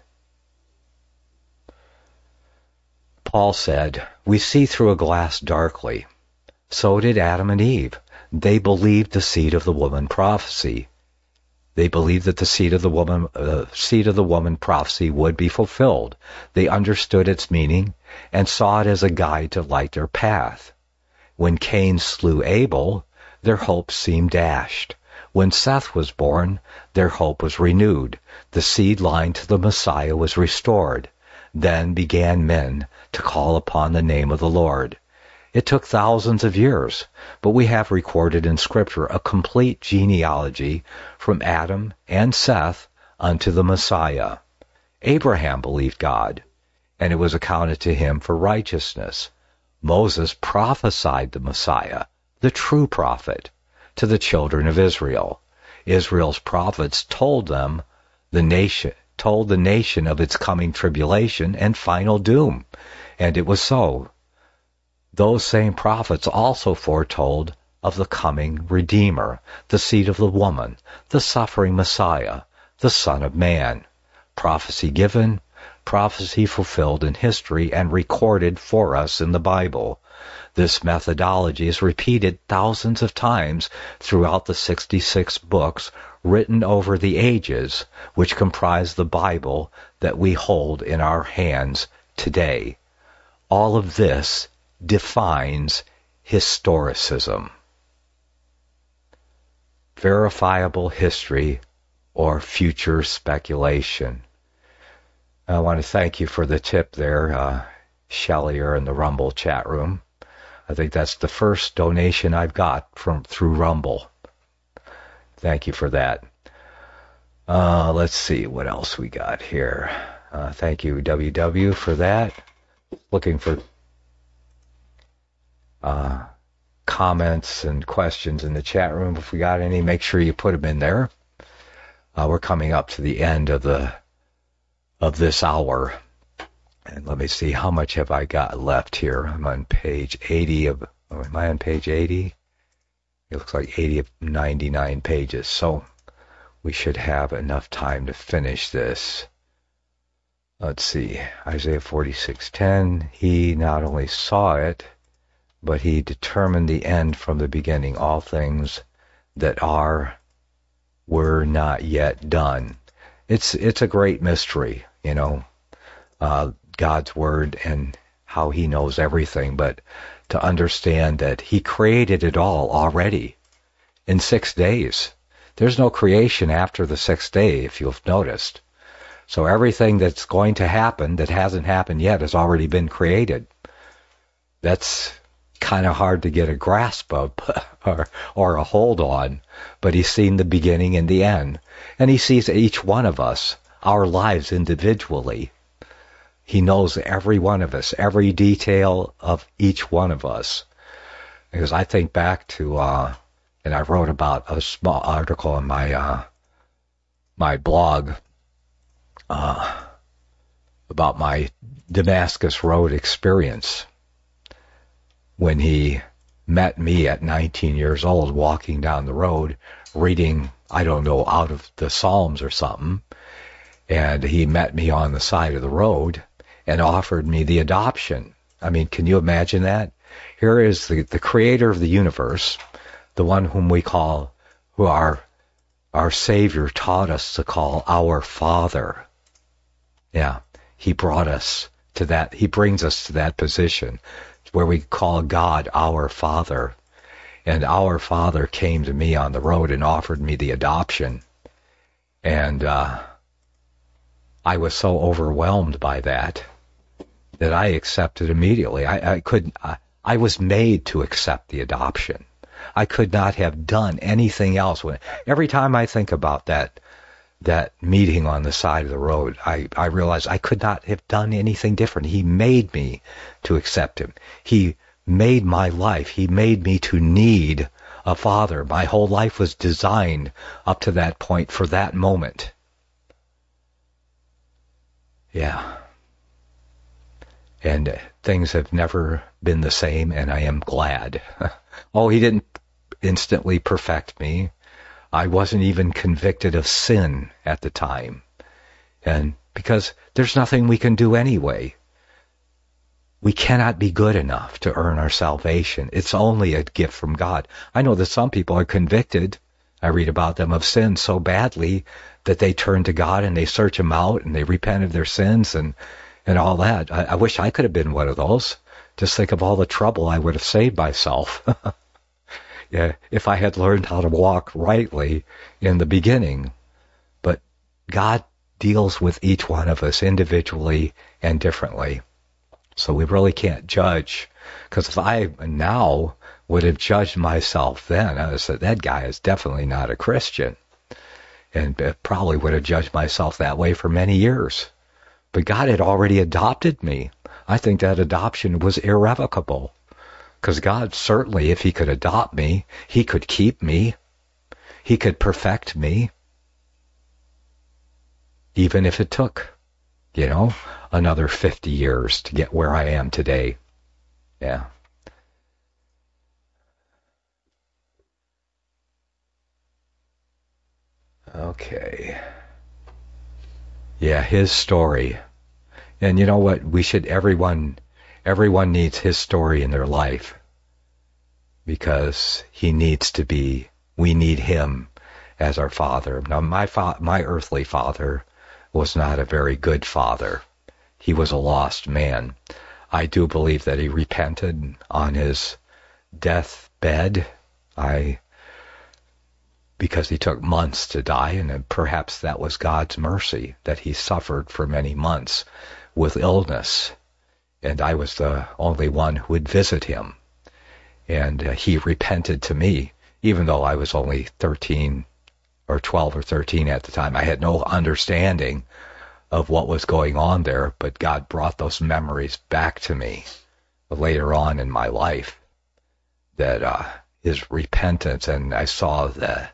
Paul said, "We see through a glass darkly." So did Adam and Eve. They believed the seed of the woman prophecy. They believed that the seed of the woman prophecy would be fulfilled. They understood its meaning and saw it as a guide to light their path. When Cain slew Abel, their hope seemed dashed. When Seth was born, their hope was renewed. The seed line to the Messiah was restored. Then began men to call upon the name of the Lord. It took thousands of years, but we have recorded in Scripture a complete genealogy from Adam and Seth unto the Messiah. Abraham believed God, and it was accounted to him for righteousness. Moses prophesied the Messiah, the true prophet, to the children of Israel. Israel's prophets told the nation of its coming tribulation and final doom, and it was so. Those same prophets also foretold of the coming Redeemer, the seed of the woman, the suffering Messiah, the Son of Man. Prophecy given, prophecy fulfilled in history and recorded for us in the Bible. This methodology is repeated thousands of times throughout the 66 books written over the ages, which comprise the Bible that we hold in our hands today. All of this defines historicism. Verifiable history or future speculation. I want to thank you for the tip there, Shelley, or in the Rumble chat room. I think that's the first donation I've got through Rumble. Thank you for that. Let's see what else we got here. Thank you, WW, for that. Looking for comments and questions in the chat room. If we got any, make sure you put them in there. We're coming up to the end of this hour. And let me see, how much have I got left here? I'm on page 80 am I on page 80? It looks like 80 of 99 pages. So we should have enough time to finish this. Let's see, Isaiah 46:10. He not only saw it, but he determined the end from the beginning. All things that were not yet done. It's a great mystery, God's word and how he knows everything, but to understand that he created it all already in 6 days. There's no creation after the 6th day, if you've noticed. So everything that's going to happen that hasn't happened yet has already been created. That's kind of hard to get a grasp of or a hold on, but he's seen the beginning and the end, and he sees each one of us, our lives individually. He knows every one of us, every detail of each one of us. Because I think back to, and I wrote about a small article in my blog about my Damascus Road experience, when he met me at 19 years old walking down the road reading, I don't know, out of the Psalms or something, and he met me on the side of the road and offered me the adoption. I mean, can you imagine that? Here is the creator of the universe, the one who our Savior taught us to call our Father. Yeah, he brought us to that. He brings us to that position where we call God our Father. And our Father came to me on the road and offered me the adoption. And I was so overwhelmed by that I accepted immediately. I was made to accept the adoption. I could not have done anything else. Every time I think about that meeting on the side of the road, I realize I could not have done anything different. He made me to accept him. He made my life. He made me to need a father. My whole life was designed up to that point for that moment. Yeah. And things have never been the same, and I am glad. Oh, he didn't instantly perfect me. I wasn't even convicted of sin at the time. And because there's nothing we can do anyway. We cannot be good enough to earn our salvation. It's only a gift from God. I know that some people are convicted. I read about them of sin so badly that they turn to God and they search Him out and they repent of their sins and all that. I wish I could have been one of those. Just think of all the trouble I would have saved myself. Yeah, if I had learned how to walk rightly in the beginning. But God deals with each one of us individually and differently. So we really can't judge. Because if I now would have judged myself then, I would have said, that guy is definitely not a Christian. And probably would have judged myself that way for many years. But God had already adopted me. I think that adoption was irrevocable. Because God certainly, if He could adopt me, He could keep me. He could perfect me. Even if it took, another 50 years to get where I am today. Yeah. Okay. Yeah, His story. And you know what? Everyone needs His story in their life. Because we need Him as our Father. Now, my earthly father was not a very good father. He was a lost man. I do believe that he repented on his deathbed. Because he took months to die, and perhaps that was God's mercy, that he suffered for many months with illness. And I was the only one who would visit him. And he repented to me, even though I was only 13 or 12 or 13 at the time. I had no understanding of what was going on there, but God brought those memories back to me later on in my life, that his repentance, and I saw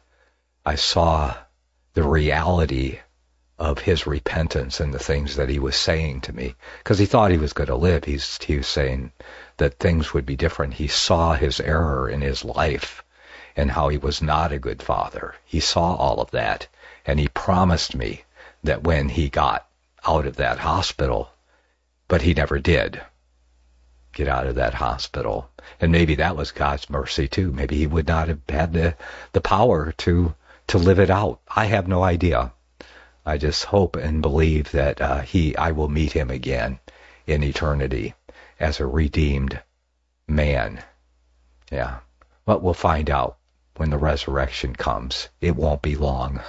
the reality of his repentance and the things that he was saying to me, because he thought he was going to live. He was saying that things would be different. He saw his error in his life and how he was not a good father. He saw all of that, and he promised me that when he got out of that hospital, but he never did get out of that hospital. And maybe that was God's mercy too. Maybe he would not have had the power to live it out. I have no idea. I just hope and believe that I will meet him again in eternity as a redeemed man. Yeah. But we'll find out when the resurrection comes. It won't be long.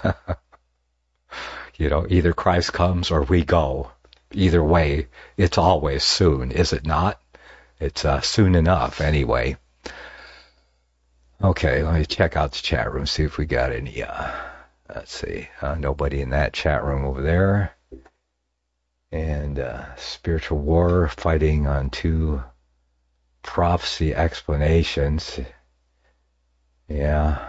Either Christ comes or we go. Either way, it's always soon, is it not? It's soon enough anyway. Okay, let me check out the chat room, see if we got any, let's see, nobody in that chat room over there. And spiritual war, fighting on two prophecy explanations. Yeah.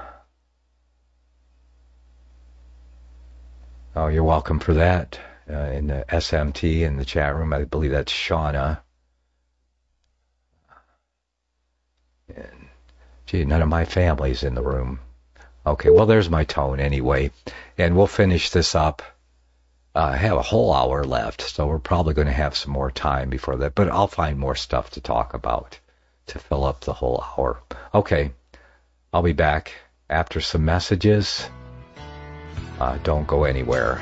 Oh, you're welcome for that. In the SMT in the chat room, I believe that's Shauna. And gee, none of my family's in the room. Okay, well, there's my tone anyway. And we'll finish this up. I have a whole hour left, so we're probably going to have some more time before that. But I'll find more stuff to talk about to fill up the whole hour. Okay, I'll be back after some messages. Don't go anywhere.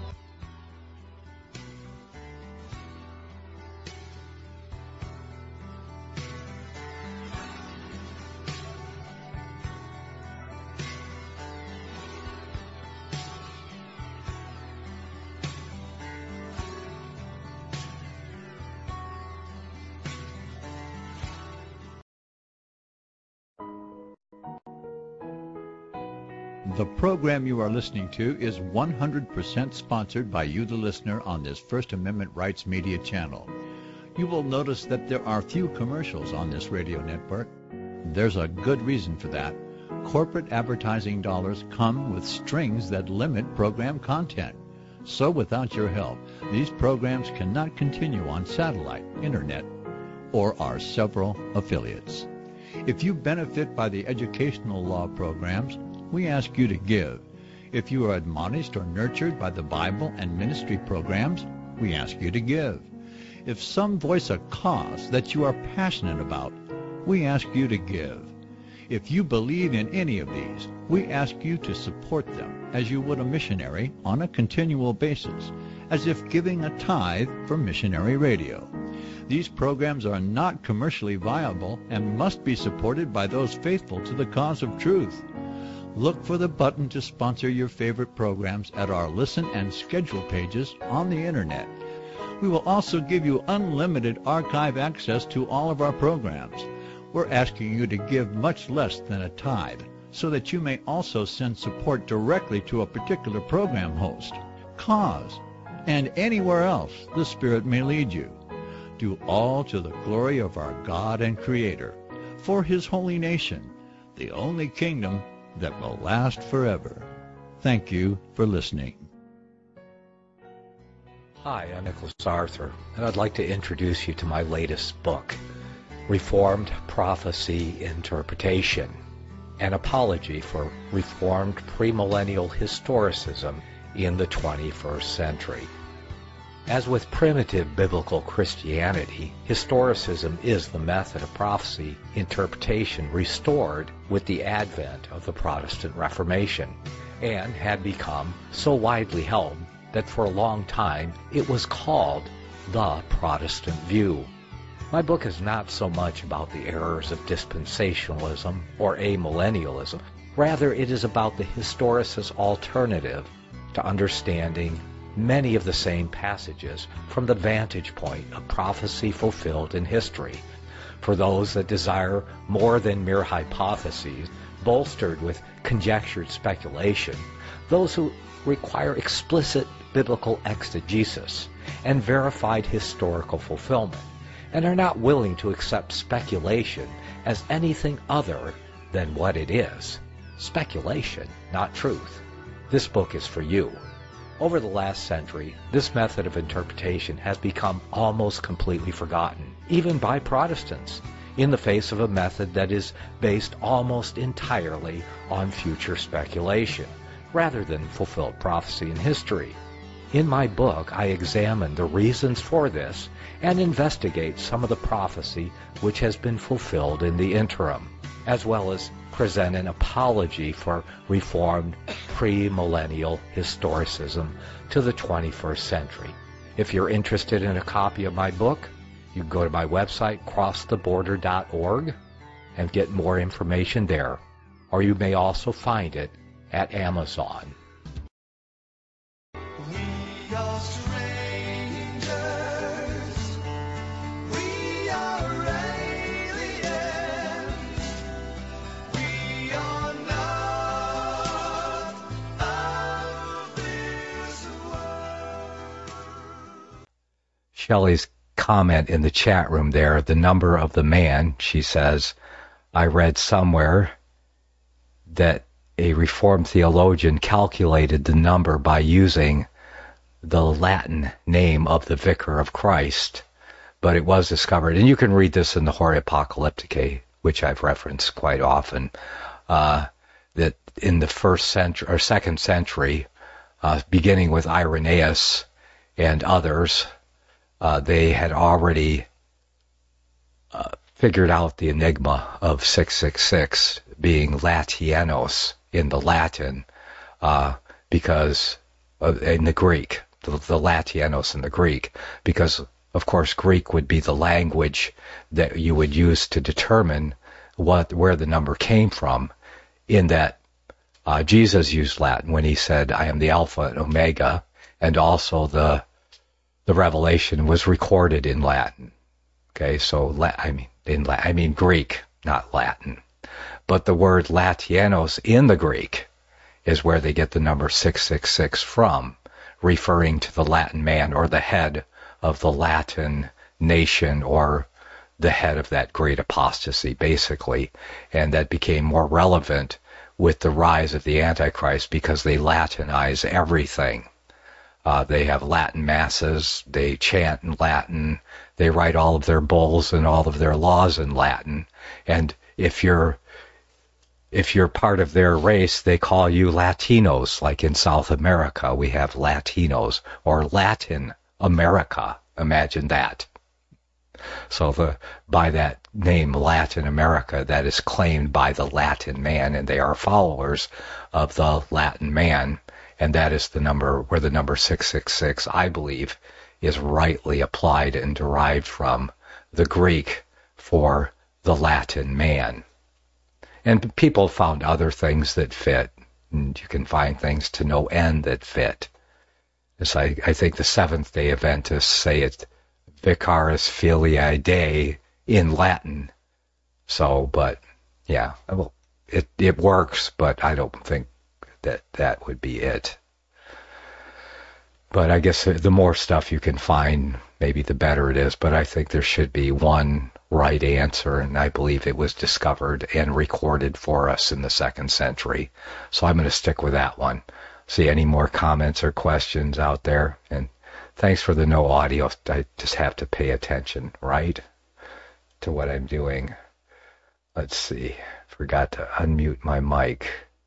The program you are listening to is 100% sponsored by you, the listener, on this First Amendment Rights Media channel. You will notice that there are few commercials on this radio network. There's a good reason for that. corporate advertising dollars come with strings that limit program content. So without your help, these programs cannot continue on satellite, internet, or our several affiliates. If you benefit by the educational law programs, we ask you to give. If you are admonished or nurtured by the Bible and ministry programs, we ask you to give. If some voice a cause that you are passionate about, we ask you to give. If you believe in any of these, we ask you to support them as you would a missionary on a continual basis, as if giving a tithe for missionary radio. These programs are not commercially viable and must be supported by those faithful to the cause of truth. Look for the button to sponsor your favorite programs at our listen and schedule pages on the internet. We will also give you unlimited archive access to all of our programs. We're asking you to give much less than a tithe so that you may also send support directly to a particular program host, cause, and anywhere else the Spirit may lead you. Do all to the glory of our God and Creator, for His holy nation, the only kingdom that will last forever. Thank you for listening. Hi, I'm Nicholas Arthur, and I'd like to introduce you to my latest book, Reformed Prophecy Interpretation, an apology for Reformed premillennial historicism in the 21st century. As with primitive biblical Christianity, historicism is the method of prophecy interpretation restored with the advent of the Protestant Reformation, and had become so widely held that for a long time it was called the Protestant view. My book is not so much about the errors of dispensationalism or amillennialism. Rather, it is about the historicist alternative to understanding many of the same passages from the vantage point of prophecy fulfilled in history. For those that desire more than mere hypotheses, bolstered with conjectured speculation, those who require explicit biblical exegesis and verified historical fulfillment, and are not willing to accept speculation as anything other than what it is. Speculation, not truth. This book is for you. Over the last century, this method of interpretation has become almost completely forgotten, even by Protestants, in the face of a method that is based almost entirely on future speculation, rather than fulfilled prophecy in history. In my book, I examine the reasons for this and investigate some of the prophecy which has been fulfilled in the interim, as well as present an apology for Reformed premillennial historicism to the 21st century. If you're interested in a copy of my book, you can go to my website, crosstheborder.org, and get more information there. Or you may also find it at Amazon. We are strangers. We are aliens. We are not of this world. Shelley's comment in the chat room there, the number of the man, she says, I read somewhere that a Reformed theologian calculated the number by using the Latin name of the Vicar of Christ, but it was discovered, and you can read this in the Hora Apocalypticae, which I've referenced quite often, that in the first century or second century, beginning with Irenaeus and others, they had already figured out the enigma of 666 being Latianos in the Latin, because in the Greek, the Latianos in the Greek, because of course Greek would be the language that you would use to determine where the number came from. In that Jesus used Latin when he said, "I am the Alpha and Omega," and also the Revelation was recorded in Latin. Okay, so I mean Greek, not Latin. But the word Latianos in the Greek is where they get the number 666 from, referring to the Latin man or the head of the Latin nation or the head of that great apostasy, basically. And that became more relevant with the rise of the Antichrist because they Latinize everything. They have Latin masses, they chant in Latin, they write all of their bulls and all of their laws in Latin, and if you're part of their race, they call you Latinos, like in South America we have Latinos, or Latin America. Imagine that. So by that name, Latin America, that is claimed by the Latin man, and they are followers of the Latin man, and that is the number where the number 666, I believe, is rightly applied and derived from the Greek for the Latin man. And people found other things that fit, and you can find things to no end that fit. As I think the Seventh-day Adventists say it, Vicaris Filii Dei in Latin. So, but, yeah, well, it works, but I don't think that would be it. But I guess the more stuff you can find, maybe the better it is. But I think there should be one right answer, and I believe it was discovered and recorded for us in the 2nd century. So I'm going to stick with that one. See any more comments or questions out there? And thanks for the no audio. I just have to pay attention, right, to what I'm doing. Let's see. Forgot to unmute my mic.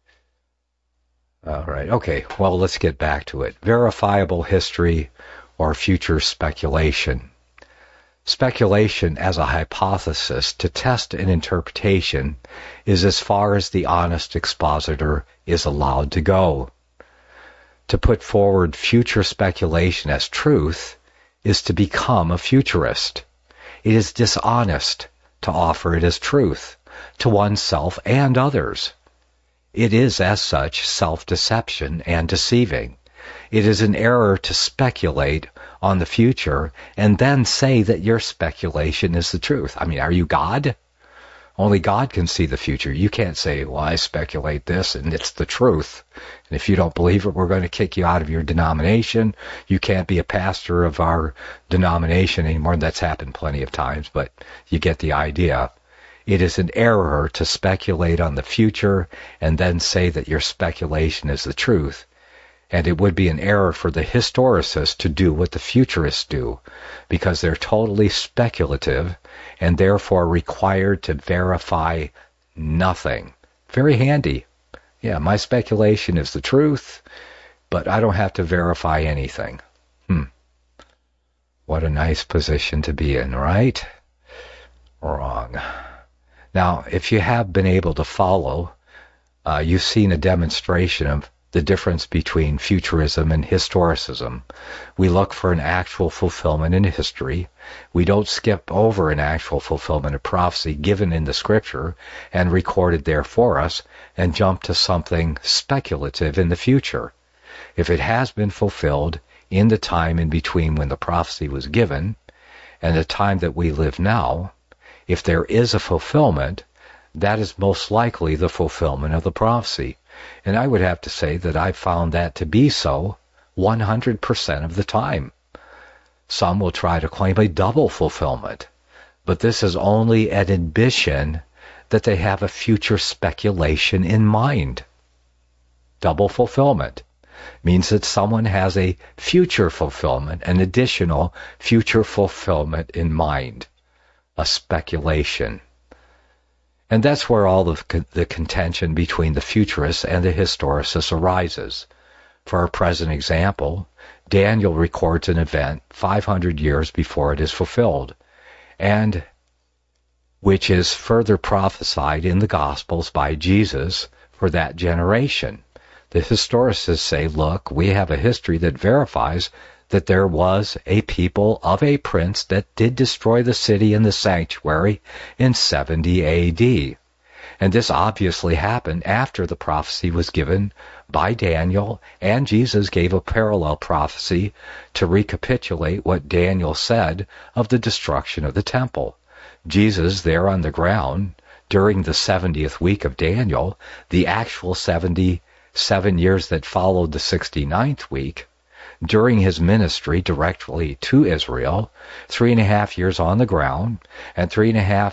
All right. Okay. Well, let's get back to it. Verifiable history or future speculation. Speculation as a hypothesis to test an interpretation is as far as the honest expositor is allowed to go. To put forward future speculation as truth is to become a futurist. It is dishonest to offer it as truth to oneself and others. It is, as such, self-deception and deceiving. It is an error to speculate on the future and then say that your speculation is the truth. I mean, are you God? Only God can see the future. You can't say, well, I speculate this and it's the truth. And if you don't believe it, we're going to kick you out of your denomination. You can't be a pastor of our denomination anymore. That's happened plenty of times, but you get the idea. It is an error to speculate on the future and then say that your speculation is the truth. And it would be an error for the historicists to do what the futurists do, because they're totally speculative and therefore required to verify nothing. Very handy. Yeah, my speculation is the truth, but I don't have to verify anything. What a nice position to be in, right? Wrong. Now, if you have been able to follow, you've seen a demonstration of the difference between futurism and historicism. We look for an actual fulfillment in history. We don't skip over an actual fulfillment of prophecy given in the scripture and recorded there for us and jump to something speculative in the future. If it has been fulfilled in the time in between when the prophecy was given and the time that we live now, if there is a fulfillment, that is most likely the fulfillment of the prophecy. And I would have to say that I've found that to be so 100% of the time. Some will try to claim a double fulfillment, but this is only an admission that they have a future speculation in mind. Double fulfillment means that someone has a future fulfillment, an additional future fulfillment in mind. A speculation. And that's where all the contention between the futurists and the historicists arises. For our present example, Daniel records an event 500 years before it is fulfilled, and which is further prophesied in the Gospels by Jesus for that generation. The historicists say, look, we have a history that verifies that there was a people of a prince that did destroy the city and the sanctuary in 70 A.D. And this obviously happened after the prophecy was given by Daniel, and Jesus gave a parallel prophecy to recapitulate what Daniel said of the destruction of the temple. Jesus, there on the ground, during the 70th week of Daniel, the actual 77 years that followed the 69th week, during his ministry directly to Israel, 3.5 years on the ground, and 3.5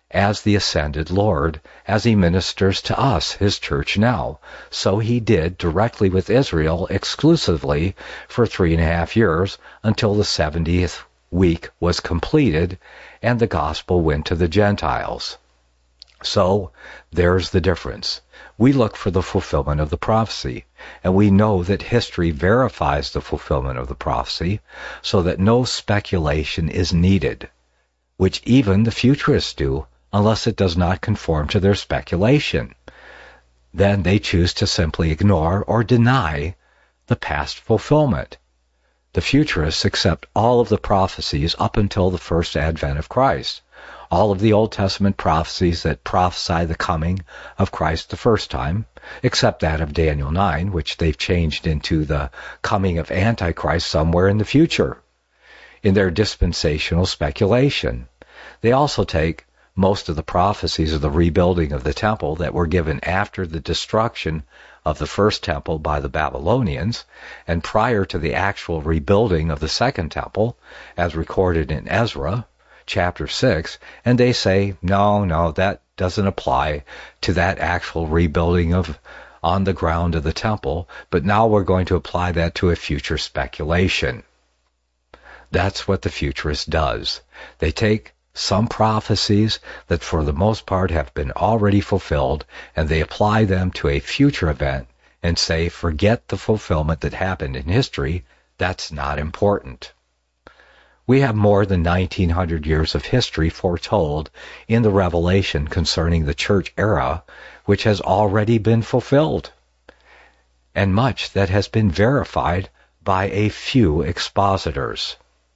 as the ascended Lord, as he ministers to us, his church now. So he did directly with Israel exclusively for 3.5 years until the 70th week was completed and the gospel went to the Gentiles. So there's the difference. We look for the fulfillment of the prophecy, and we know that history verifies the fulfillment of the prophecy so that no speculation is needed, which even the futurists do, unless it does not conform to their speculation. Then they choose to simply ignore or deny the past fulfillment. The futurists accept all of the prophecies up until the first advent of Christ. All of the Old Testament prophecies that prophesy the coming of Christ the first time, except that of Daniel 9, which they've changed into the coming of Antichrist somewhere in the future, in their dispensational speculation. They also take most of the prophecies of the rebuilding of the temple that were given after the destruction of the first temple by the Babylonians and prior to the actual rebuilding of the second temple, as recorded in Ezra, chapter 6, and they say, no, that doesn't apply to that actual rebuilding of on the ground of the temple, but now we're going to apply that to a future speculation. That's what the futurist does. They take some prophecies that for the most part have been already fulfilled, and they apply them to a future event and say, forget the fulfillment that happened in history, that's not important. We have more than 1900 years of history foretold in the Revelation concerning the church era, which has already been fulfilled, and much that has been verified by a few expositors.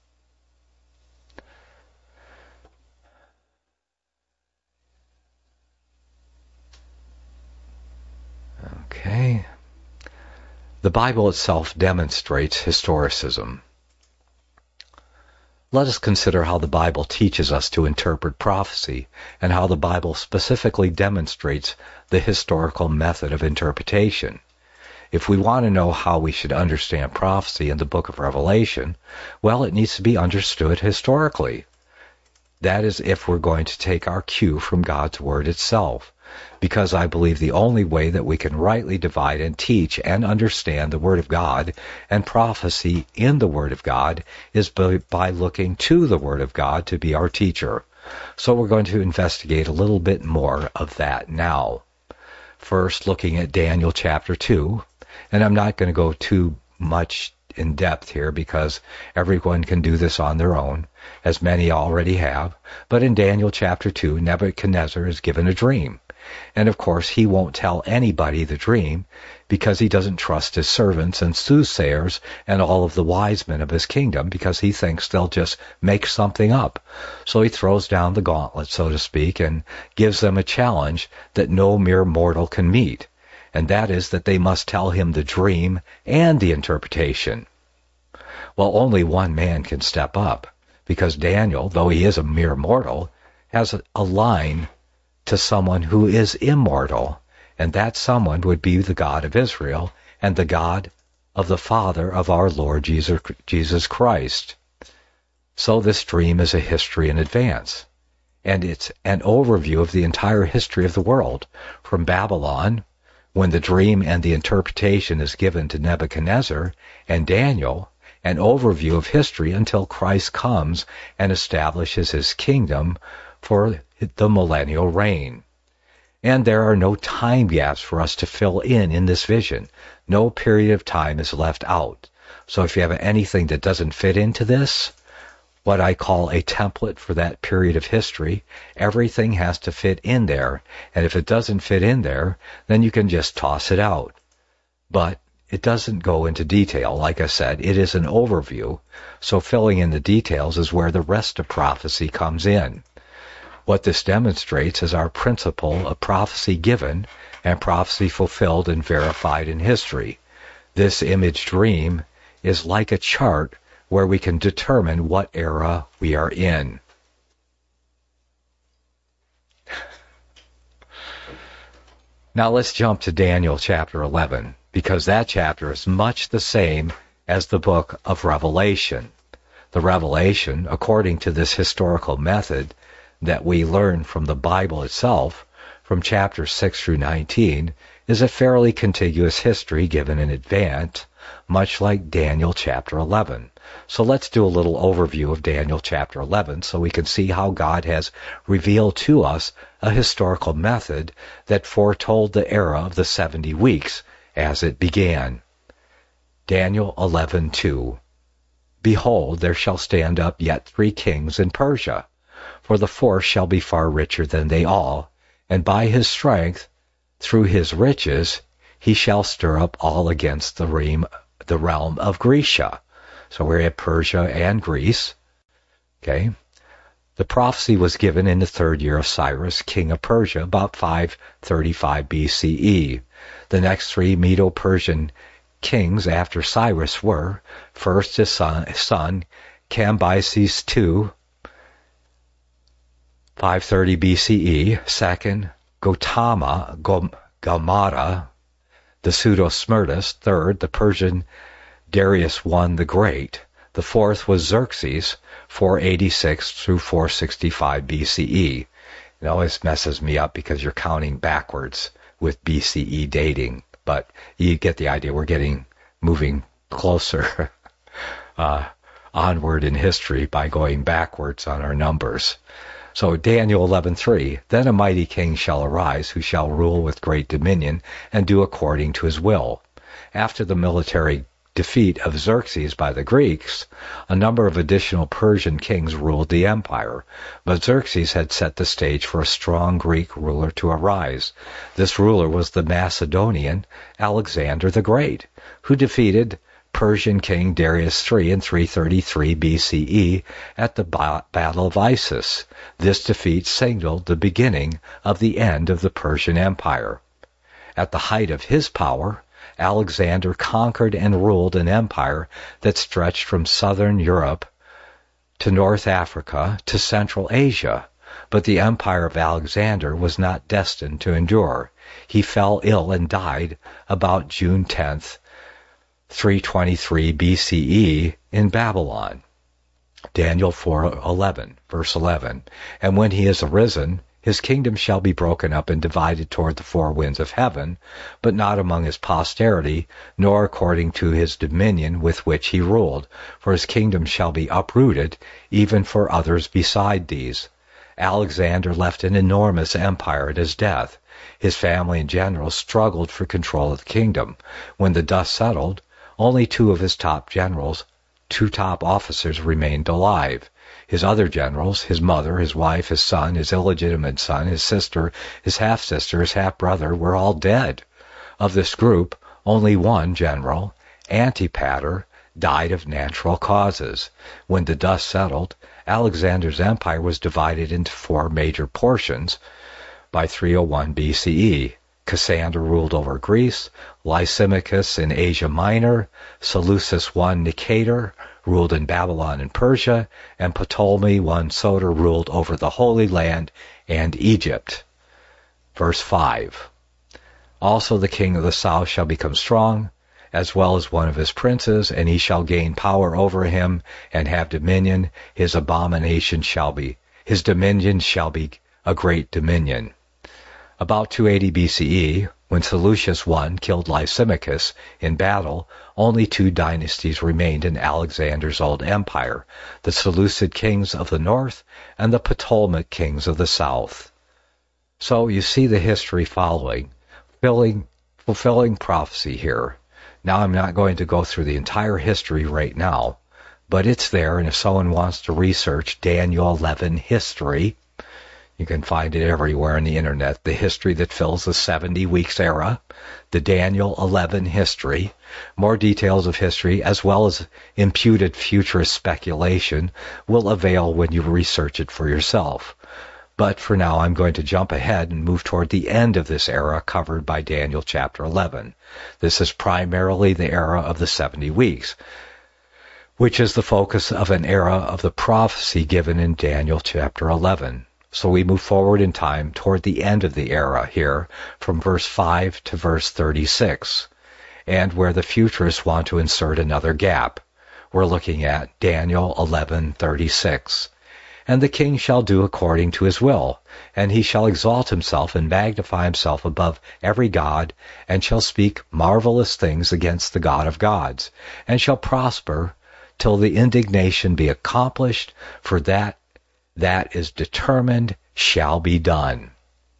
Okay. The Bible itself demonstrates historicism. Let us consider how the Bible teaches us to interpret prophecy and how the Bible specifically demonstrates the historical method of interpretation. If we want to know how we should understand prophecy in the book of Revelation, well, it needs to be understood historically. That is, if we're going to take our cue from God's Word itself, because I believe the only way that we can rightly divide and teach and understand the Word of God and prophecy in the Word of God is by looking to the Word of God to be our teacher. So we're going to investigate a little bit more of that now. First, looking at Daniel chapter 2, and I'm not going to go too much in depth here because everyone can do this on their own, as many already have, but in Daniel chapter 2, Nebuchadnezzar is given a dream. And of course, he won't tell anybody the dream because he doesn't trust his servants and soothsayers and all of the wise men of his kingdom because he thinks they'll just make something up. So he throws down the gauntlet, so to speak, and gives them a challenge that no mere mortal can meet. And that is that they must tell him the dream and the interpretation. Well, only one man can step up because Daniel, though he is a mere mortal, has a line to someone who is immortal, and that someone would be the God of Israel and the God of the Father of our Lord Jesus Christ. So this dream is a history in advance, and it's an overview of the entire history of the world, from Babylon, when the dream and the interpretation is given to Nebuchadnezzar, and Daniel, an overview of history until Christ comes and establishes his kingdom for the millennial reign. And there are no time gaps for us to fill in this vision. No period of time is left out. So if you have anything that doesn't fit into this, what I call a template for that period of history, everything has to fit in there. And if it doesn't fit in there, then you can just toss it out. But it doesn't go into detail. Like I said, it is an overview. So filling in the details is where the rest of prophecy comes in. What this demonstrates is our principle of prophecy given and prophecy fulfilled and verified in history. This image dream is like a chart where we can determine what era we are in. Now let's jump to Daniel chapter 11, because that chapter is much the same as the book of Revelation. The Revelation, according to this historical method, that we learn from the Bible itself, from chapters 6 through 19, is a fairly contiguous history given in advance, much like Daniel chapter 11. So let's do a little overview of Daniel chapter 11 so we can see how God has revealed to us a historical method that foretold the era of the 70 weeks as it began. Daniel 11:2. Behold, there shall stand up yet 3 kings in Persia, for the fourth shall be far richer than they all, and by his strength, through his riches, he shall stir up all against the realm of Grecia. So we have Persia and Greece. Okay. The prophecy was given in the 3rd year of Cyrus, king of Persia, about 535 BCE. The next 3 Medo-Persian kings after Cyrus were, first his son Cambyses II, 530 BCE, second Gautama, the Pseudo-Smyrtus, third the Persian Darius I the Great. The fourth was Xerxes, 486 through 465 BCE. It always messes me up because you're counting backwards with BCE dating, but you get the idea. We're moving closer onward in history by going backwards on our numbers. So Daniel 11:3, then a mighty king shall arise, who shall rule with great dominion and do according to his will. After the military defeat of Xerxes by the Greeks, a number of additional Persian kings ruled the empire, but Xerxes had set the stage for a strong Greek ruler to arise. This ruler was the Macedonian Alexander the Great, who defeated Persian king Darius III in 333 BCE at the Battle of Issus. This defeat signaled the beginning of the end of the Persian Empire. At the height of his power, Alexander conquered and ruled an empire that stretched from southern Europe to North Africa to Central Asia. But the empire of Alexander was not destined to endure. He fell ill and died about June 10th, 323 BCE in Babylon. Daniel 4:11, verse 11. And when he is arisen, his kingdom shall be broken up and divided toward the 4 winds of heaven, but not among his posterity, nor according to his dominion with which he ruled, for his kingdom shall be uprooted, even for others beside these. Alexander left an enormous empire at his death. His family and generals struggled for control of the kingdom. When the dust settled, only 2 of his top generals, 2 top officers remained alive. His other generals, his mother, his wife, his son, his illegitimate son, his sister, his half-sister, his half-brother were all dead. Of this group, only one general, Antipater, died of natural causes. When the dust settled, Alexander's empire was divided into 4 major portions by 301 BCE. Cassander ruled over Greece, Lysimachus in Asia Minor, Seleucus I Nicator ruled in Babylon and Persia, and Ptolemy I Soter ruled over the Holy Land and Egypt. Verse 5. Also the king of the south shall become strong, as well as one of his princes, and he shall gain power over him, and have dominion. His dominion shall be a great dominion. About 280 BCE, when Seleucus I killed Lysimachus in battle, only 2 dynasties remained in Alexander's old empire, the Seleucid kings of the north and the Ptolemaic kings of the south. So you see the history following, fulfilling prophecy here. Now I'm not going to go through the entire history right now, but it's there, and if someone wants to research Daniel 11 history, you can find it everywhere on the internet. The history that fills the 70 weeks era, the Daniel 11 history. More details of history, as well as imputed futurist speculation, will avail when you research it for yourself. But for now, I'm going to jump ahead and move toward the end of this era covered by Daniel chapter 11. This is primarily the era of the 70 weeks, which is the focus of an era of the prophecy given in Daniel chapter 11. So we move forward in time toward the end of the era here, from verse 5 to verse 36, and where the futurists want to insert another gap. We're looking at Daniel 11:36. And the king shall do according to his will, and he shall exalt himself and magnify himself above every god, and shall speak marvelous things against the God of gods, and shall prosper till the indignation be accomplished, for that is determined shall be done.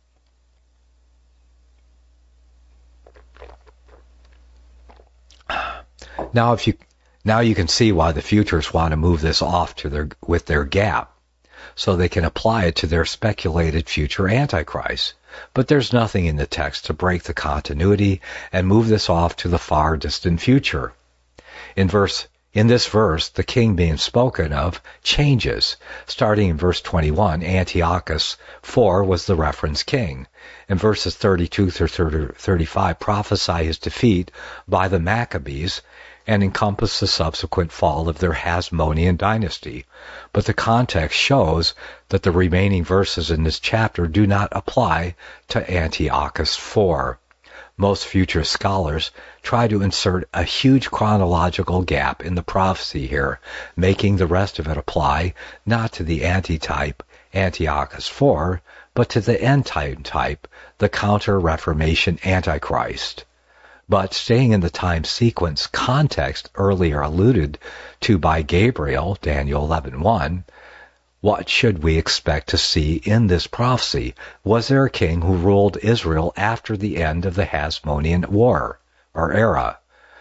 Now you can see why the futurists want to move this off with their gap, so they can apply it to their speculated future Antichrist. But there's nothing in the text to break the continuity and move this off to the far distant future. In this verse, the king being spoken of changes. Starting in verse 21, Antiochus IV was the reference king. In verses 32 through 35, prophesy his defeat by the Maccabees and encompass the subsequent fall of their Hasmonean dynasty. But the context shows that the remaining verses in this chapter do not apply to Antiochus IV. Most future scholars try to insert a huge chronological gap in the prophecy here, making the rest of it apply not to the antitype Antiochus IV, but to the end-time-type, the Counter-Reformation Antichrist. But staying in the time sequence context earlier alluded to by Gabriel, Daniel 11:1, what should we expect to see in this prophecy? Was there a king who ruled Israel after the end of the Hasmonean War, or era?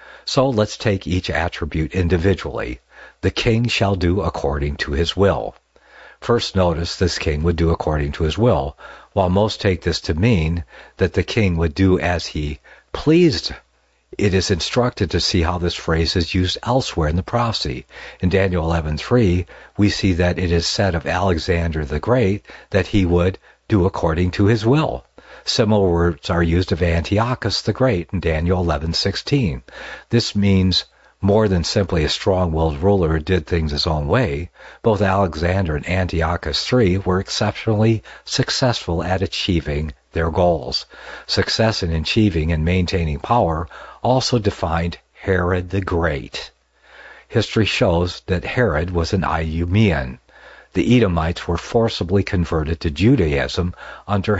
So let's take each attribute individually. The king shall do according to his will. First, notice this king would do according to his will, while most take this to mean that the king would do as he pleased. It is instructed to see how this phrase is used elsewhere in the prophecy. In Daniel 11:3, we see that it is said of Alexander the Great that he would do according to his will. Similar words are used of Antiochus the Great in Daniel 11:16. This means more than simply a strong-willed ruler who did things his own way. Both Alexander and Antiochus III were exceptionally successful at achieving their goals. Success in achieving and maintaining power also defined Herod the Great. History shows that Herod was an Idumean. The Edomites were forcibly converted to Judaism under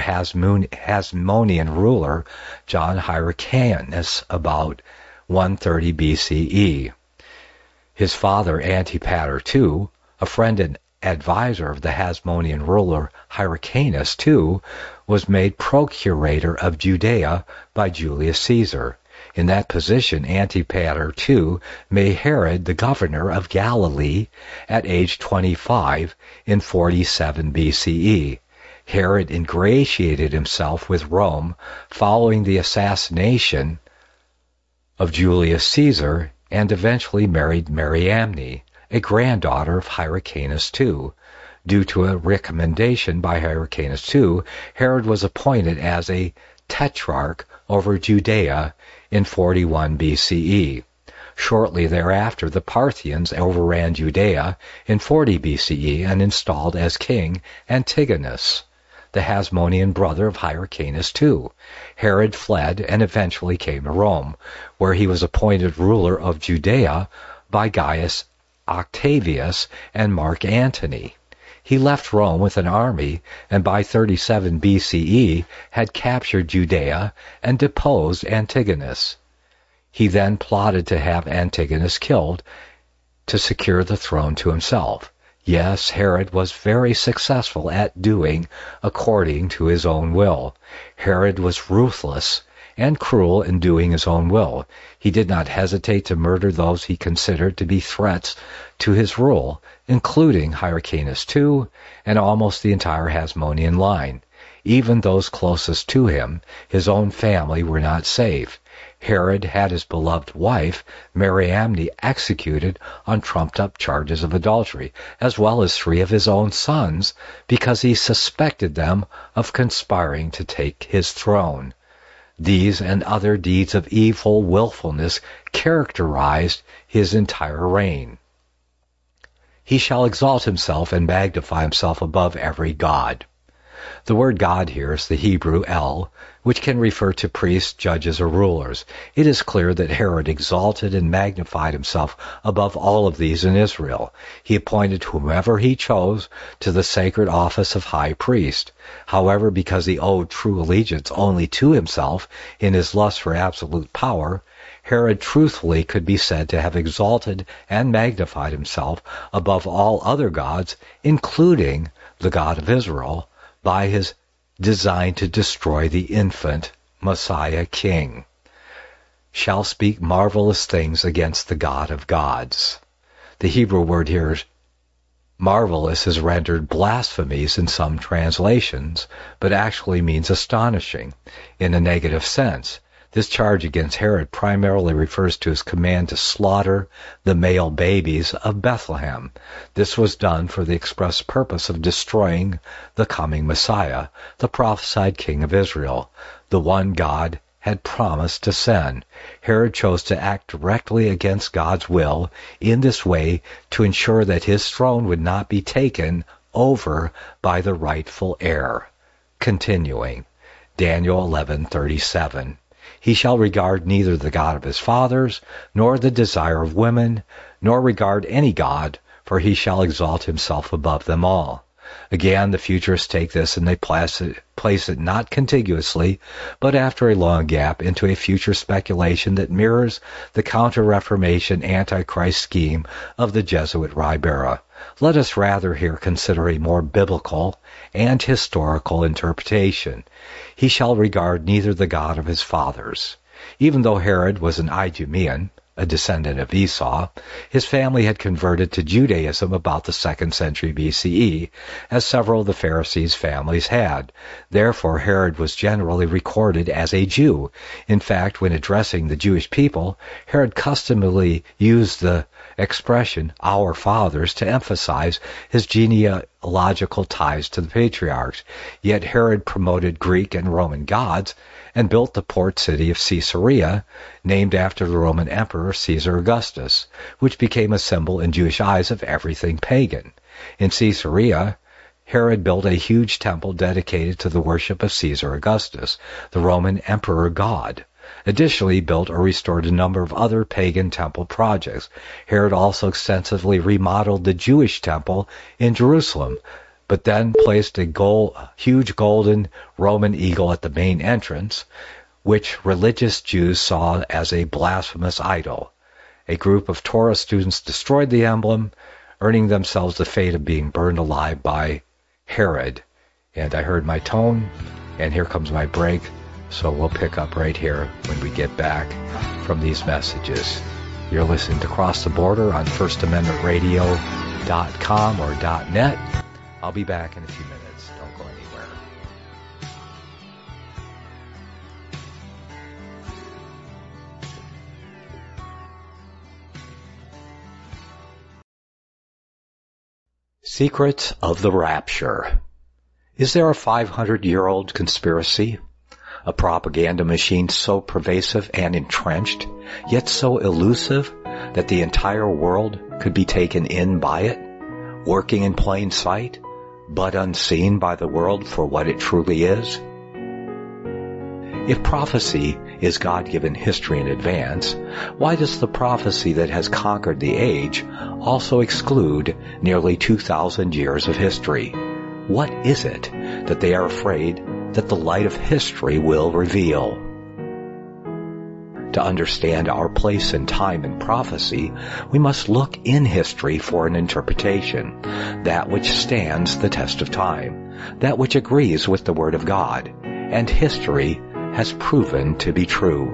Hasmonean ruler John Hyrcanus about 130 BCE. His father, Antipater II, a friend and advisor of the Hasmonean ruler Hyrcanus II, was made procurator of Judea by Julius Caesar. In that position, Antipater II made Herod the governor of Galilee at age 25 in 47 BCE. Herod ingratiated himself with Rome following the assassination of Julius Caesar and eventually married Mariamne, a granddaughter of Hyrcanus II. Due to a recommendation by Hyrcanus II, Herod was appointed as a tetrarch over Judea in 41 BCE. Shortly thereafter, the Parthians overran Judea in 40 BCE and installed as king Antigonus, the Hasmonean brother of Hyrcanus II. Herod fled and eventually came to Rome, where he was appointed ruler of Judea by Gaius Octavius and Mark Antony. He left Rome with an army and by 37 BCE had captured Judea and deposed Antigonus. He then plotted to have Antigonus killed to secure the throne to himself. Yes, Herod was very successful at doing according to his own will. Herod was ruthless and cruel in doing his own will. He did not hesitate to murder those he considered to be threats to his rule, including Hyrcanus II and almost the entire Hasmonean line. Even those closest to him, his own family, were not safe. Herod had his beloved wife, Mariamne, executed on trumped-up charges of adultery, as well as 3 of his own sons, because he suspected them of conspiring to take his throne. These and other deeds of evil willfulness characterized his entire reign. He shall exalt himself and magnify himself above every god. The word God here is the Hebrew El, which can refer to priests, judges, or rulers. It is clear that Herod exalted and magnified himself above all of these in Israel. He appointed whomever he chose to the sacred office of high priest. However, because he owed true allegiance only to himself in his lust for absolute power, Herod truthfully could be said to have exalted and magnified himself above all other gods, including the God of Israel, by his design to destroy the infant Messiah King. Shall speak marvelous things against the God of gods. The Hebrew word here, marvelous, is rendered blasphemies in some translations, but actually means astonishing in a negative sense. This charge against Herod primarily refers to his command to slaughter the male babies of Bethlehem. This was done for the express purpose of destroying the coming Messiah, the prophesied King of Israel, the one God had promised to send. Herod chose to act directly against God's will in this way to ensure that his throne would not be taken over by the rightful heir. Continuing, Daniel 11:37. He shall regard neither the God of his fathers, nor the desire of women, nor regard any god, for he shall exalt himself above them all. Again, the futurists take this and they place it not contiguously, but after a long gap, into a future speculation that mirrors the Counter-Reformation Antichrist scheme of the Jesuit Ribera. Let us rather here consider a more biblical and historical interpretation. He shall regard neither the God of his fathers. Even though Herod was an Idumean, a descendant of Esau, his family had converted to Judaism about the 2nd century BCE, as several of the Pharisees' families had. Therefore, Herod was generally recorded as a Jew. In fact, when addressing the Jewish people, Herod customarily used the expression, our fathers, to emphasize his genealogical ties to the patriarchs. Yet Herod promoted Greek and Roman gods and built the port city of Caesarea, named after the Roman Emperor Caesar Augustus, which became a symbol in Jewish eyes of everything pagan. In Caesarea, Herod built a huge temple dedicated to the worship of Caesar Augustus, the Roman emperor god. Additionally, he built or restored a number of other pagan temple projects. Herod also extensively remodeled the Jewish temple in Jerusalem, but then placed a huge golden Roman eagle at the main entrance, which religious Jews saw as a blasphemous idol. A group of Torah students destroyed the emblem, earning themselves the fate of being burned alive by Herod. And I heard my tone, and here comes my break, so we'll pick up right here when we get back from these messages. You're listening to Cross the Border on FirstAmendmentRadio.com or .net. I'll be back in a few minutes. Don't go anywhere. Secrets of the Rapture. Is there a 500-year-old conspiracy? A propaganda machine so pervasive and entrenched, yet so elusive that the entire world could be taken in by it, working in plain sight, but unseen by the world for what it truly is? If prophecy is God-given history in advance, why does the prophecy that has conquered the age also exclude nearly 2,000 years of history? What is it that they are afraid that the light of history will reveal? To understand our place in time and prophecy, we must look in history for an interpretation, that which stands the test of time, that which agrees with the Word of God, and history has proven to be true.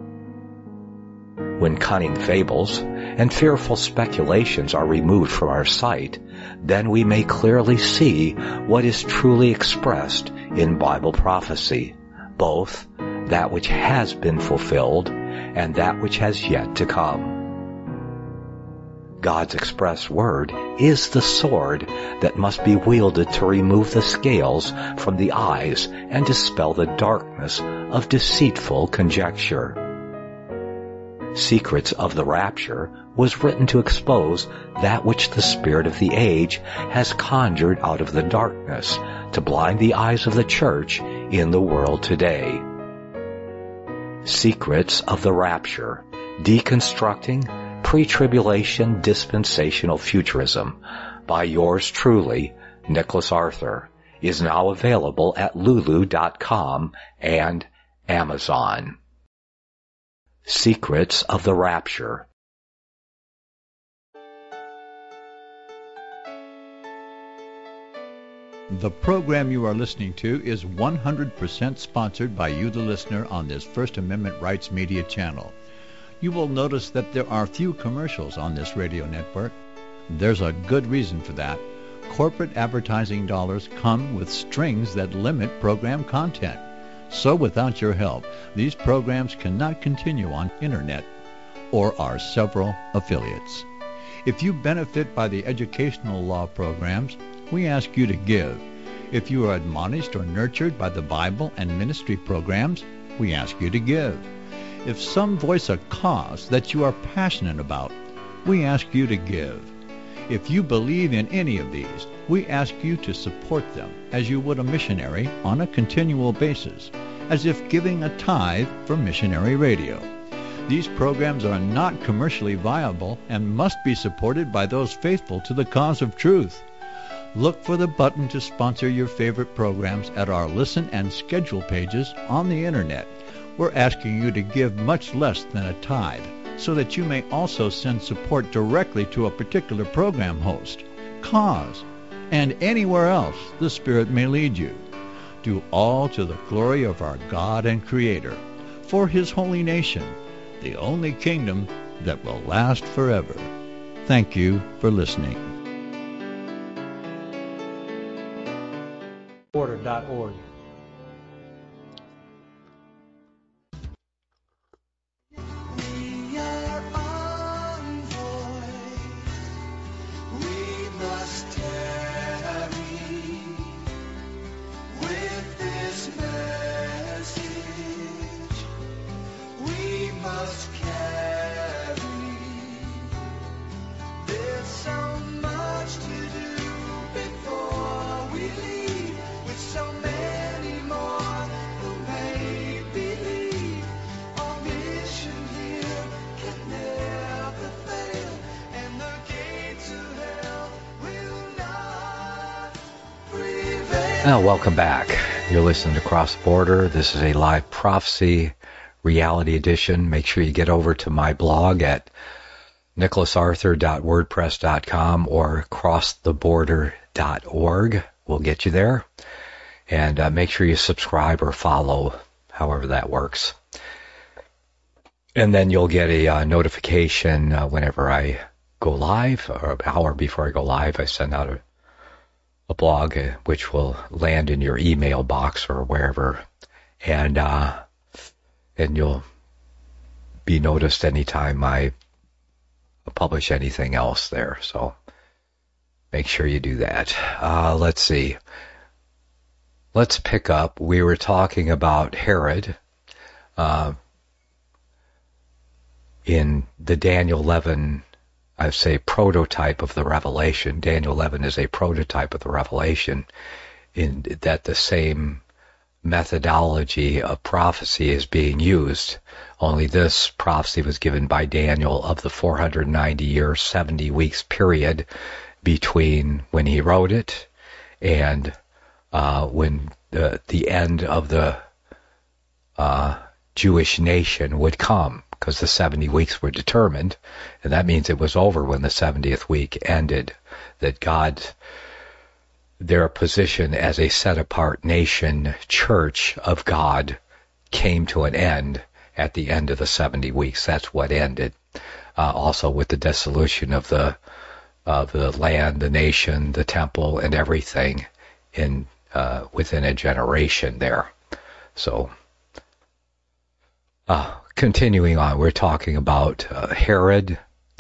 When cunning fables and fearful speculations are removed from our sight, then we may clearly see what is truly expressed in Bible prophecy, both that which has been fulfilled and that which has yet to come. God's express word is the sword that must be wielded to remove the scales from the eyes and dispel the darkness of deceitful conjecture. Secrets of the Rapture was written to expose that which the spirit of the age has conjured out of the darkness to blind the eyes of the church in the world today. Secrets of the Rapture, Deconstructing Pre-Tribulation Dispensational Futurism by yours truly, Nicholas Arthur, is now available at Lulu.com and Amazon. Secrets of the Rapture. The program you are listening to is 100% sponsored by you, the listener, on this First Amendment Rights Media channel. You will notice that there are few commercials on this radio network. There's a good reason for that. Corporate advertising dollars come with strings that limit program content. So without your help, these programs cannot continue on internet or our several affiliates. If you benefit by the educational law programs, we ask you to give. If you are admonished or nurtured by the Bible and ministry programs, we ask you to give. If some voice a cause that you are passionate about, we ask you to give. If you believe in any of these, we ask you to support them as you would a missionary on a continual basis, as if giving a tithe for missionary radio. These programs are not commercially viable and must be supported by those faithful to the cause of truth. Look for the button to sponsor your favorite programs at our listen and schedule pages on the internet. We're asking you to give much less than a tithe, so that you may also send support directly to a particular program host, cause, and anywhere else the Spirit may lead you. Do all to the glory of our God and Creator, for His holy nation, the only kingdom that will last forever. Thank you for listening. Order.org. We are envoy. We must tarry with this message. We must carry. There's so much to do before we leave, with so many more who may believe. Our mission here can never fail, and the gates of hell will not prevail. Now, welcome back. You're listening to Cross the Border. This is a live prophecy reality edition. Make sure you get over to my blog at nicholasarthur.wordpress.com or crosstheborder.org. We'll get you there. And make sure you subscribe or follow, however that works. And then you'll get a notification whenever I go live, or an hour before I go live. I send out a blog which will land in your email box or wherever. And you'll be noticed anytime I publish anything else there. So make sure you do that. Let's see. Let's pick up. We were talking about Herod in the Daniel 11, I say, prototype of the Revelation. Daniel 11 is a prototype of the Revelation, in that the same methodology of prophecy is being used. Only this prophecy was given by Daniel of the 490-year, 70 weeks period between when he wrote it and when the end of the Jewish nation would come, because the 70 weeks were determined, and that means it was over when the 70th week ended, that their position as a set-apart nation, church of God, came to an end at the end of the 70 weeks. That's what ended. Also with the dissolution of the land, the nation, the temple, and everything in within a generation there. So, continuing on, we're talking about Herod.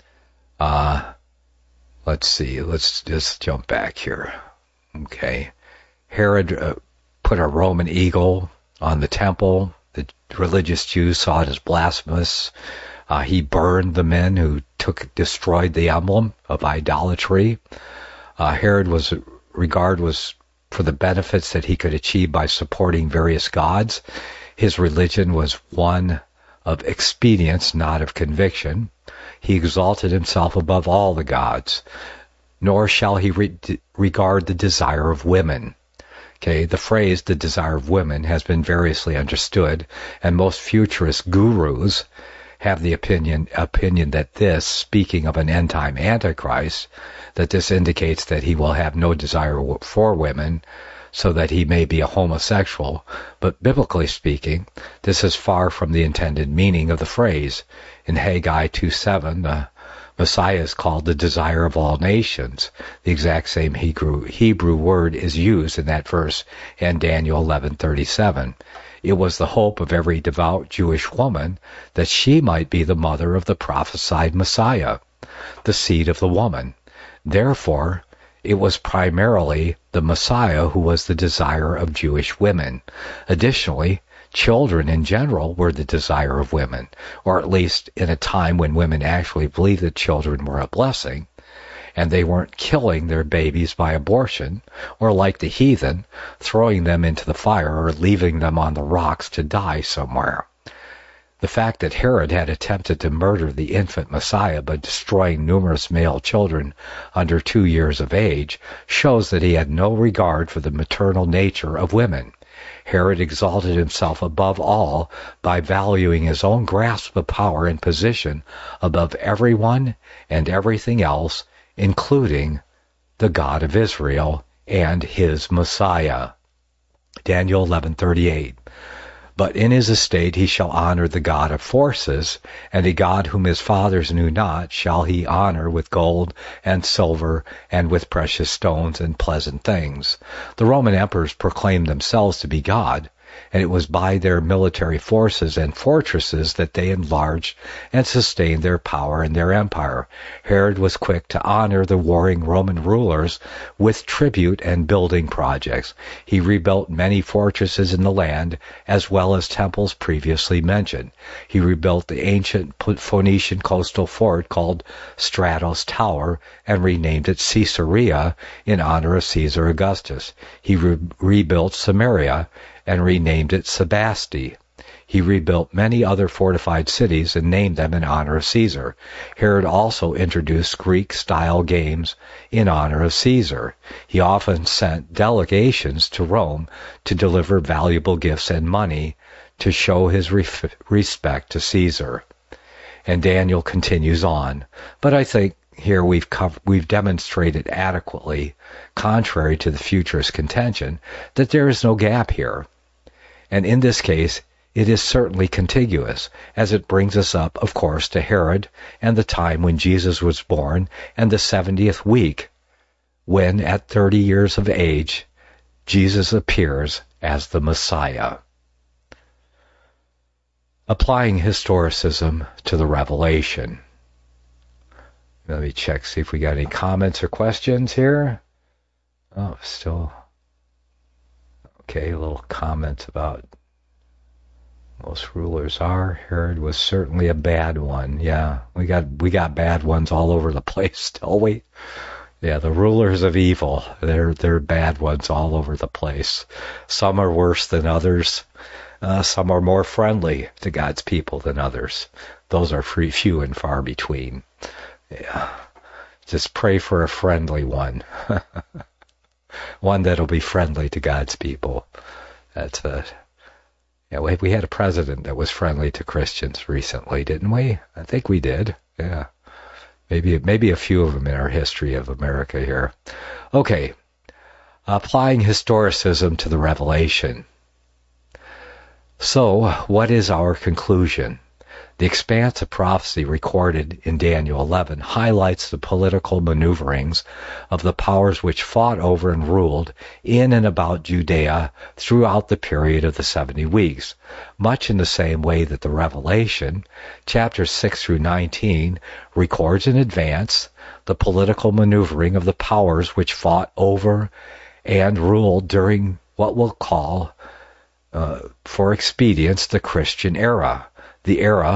Let's see. Let's just jump back here. Okay. Herod put a Roman eagle on the temple. The religious Jews saw it as blasphemous. He burned the men who destroyed the emblem of idolatry. Herod was for the benefits that he could achieve by supporting various gods. His religion was one of expedience, not of conviction. He exalted himself above all the gods, nor shall he regard the desire of women. Okay, the phrase, the desire of women, has been variously understood, and most futurist gurus have the opinion that this, speaking of an end-time Antichrist, that this indicates that he will have no desire for women, so that he may be a homosexual. But biblically speaking, this is far from the intended meaning of the phrase. In Haggai 2:7, the Messiah is called the desire of all nations. The exact same Hebrew word is used in that verse in Daniel 11:37. It was the hope of every devout Jewish woman that she might be the mother of the prophesied Messiah, the seed of the woman. Therefore, it was primarily the Messiah who was the desire of Jewish women. Additionally, children in general were the desire of women, or at least in a time when women actually believed that children were a blessing, and they weren't killing their babies by abortion, or like the heathen, throwing them into the fire or leaving them on the rocks to die somewhere. The fact that Herod had attempted to murder the infant Messiah by destroying numerous male children under 2 years of age shows that he had no regard for the maternal nature of women. Herod exalted himself above all by valuing his own grasp of power and position above everyone and everything else, including the God of Israel and his Messiah. Daniel 11:38. But in his estate he shall honor the God of forces, and a God whom his fathers knew not shall he honor with gold and silver and with precious stones and pleasant things. The Roman emperors proclaimed themselves to be God, and it was by their military forces and fortresses that they enlarged and sustained their power and their empire. Herod was quick to honor the warring Roman rulers with tribute and building projects. He rebuilt many fortresses in the land, as well as temples previously mentioned. He rebuilt the ancient Phoenician coastal fort called Stratos Tower and renamed it Caesarea in honor of Caesar Augustus. He rebuilt Samaria and renamed it Sebasti. He rebuilt many other fortified cities and named them in honor of Caesar. Herod also introduced Greek-style games in honor of Caesar. He often sent delegations to Rome to deliver valuable gifts and money to show his respect to Caesar. And Daniel continues on. But I think here we've demonstrated adequately, contrary to the futurist contention, that there is no gap here. And in this case, it is certainly contiguous, as it brings us up, of course, to Herod and the time when Jesus was born, and the 70th week, when, at 30 years of age, Jesus appears as the Messiah. Applying historicism to the Revelation. Let me check, see if we got any comments or questions here. Oh, still... Okay, a little comment about most rulers are. Herod was certainly a bad one. Yeah, we got bad ones all over the place, don't we? Yeah, the rulers of evil, they're bad ones all over the place. Some are worse than others. Some are more friendly to God's people than others. Those are few and far between. Yeah, just pray for a friendly one. One that'll be friendly to God's people. We had a president that was friendly to Christians recently, didn't we? I think we did. Yeah. Maybe a few of them in our history of America here. Okay. Applying historicism to the Revelation. So, what is our conclusion? The expanse of prophecy recorded in Daniel 11 highlights the political maneuverings of the powers which fought over and ruled in and about Judea throughout the period of the 70 weeks, much in the same way that the Revelation, chapters 6 through 19, records in advance the political maneuvering of the powers which fought over and ruled during what we'll call, for expedience, the Christian era. The era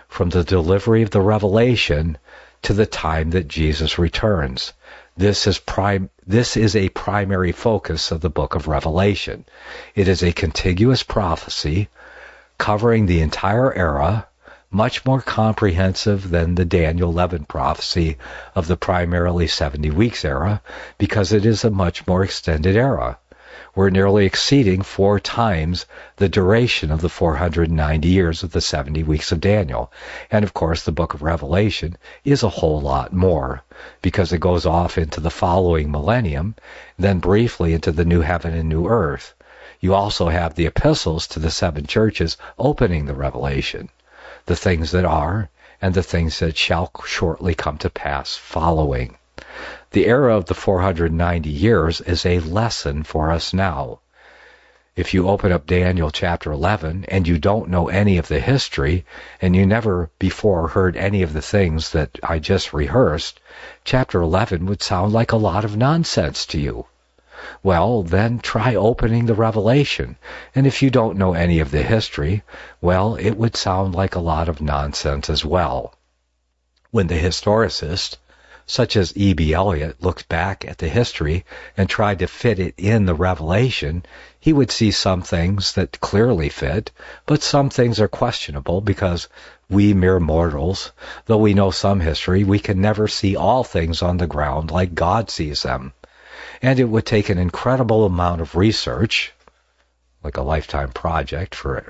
from the delivery of the revelation to the time that Jesus returns. This is a primary focus of the book of Revelation. It is a contiguous prophecy covering the entire era, much more comprehensive than the Daniel 11 prophecy of the primarily 70 weeks era, because it is a much more extended era. We're nearly exceeding 4 times the duration of the 490 years of the 70 weeks of Daniel. And of course, the book of Revelation is a whole lot more, because it goes off into the following millennium, then briefly into the new heaven and new earth. You also have the epistles to the 7 churches opening the revelation, the things that are and the things that shall shortly come to pass following. The era of the 490 years is a lesson for us now. If you open up Daniel chapter 11 and you don't know any of the history, and you never before heard any of the things that I just rehearsed, chapter 11 would sound like a lot of nonsense to you. Well, then try opening the Revelation. And if you don't know any of the history, well, it would sound like a lot of nonsense as well. When the historicist, such as E.B. Elliott, looked back at the history and tried to fit it in the Revelation, he would see some things that clearly fit, but some things are questionable because we mere mortals, though we know some history, we can never see all things on the ground like God sees them. And it would take an incredible amount of research, like a lifetime project for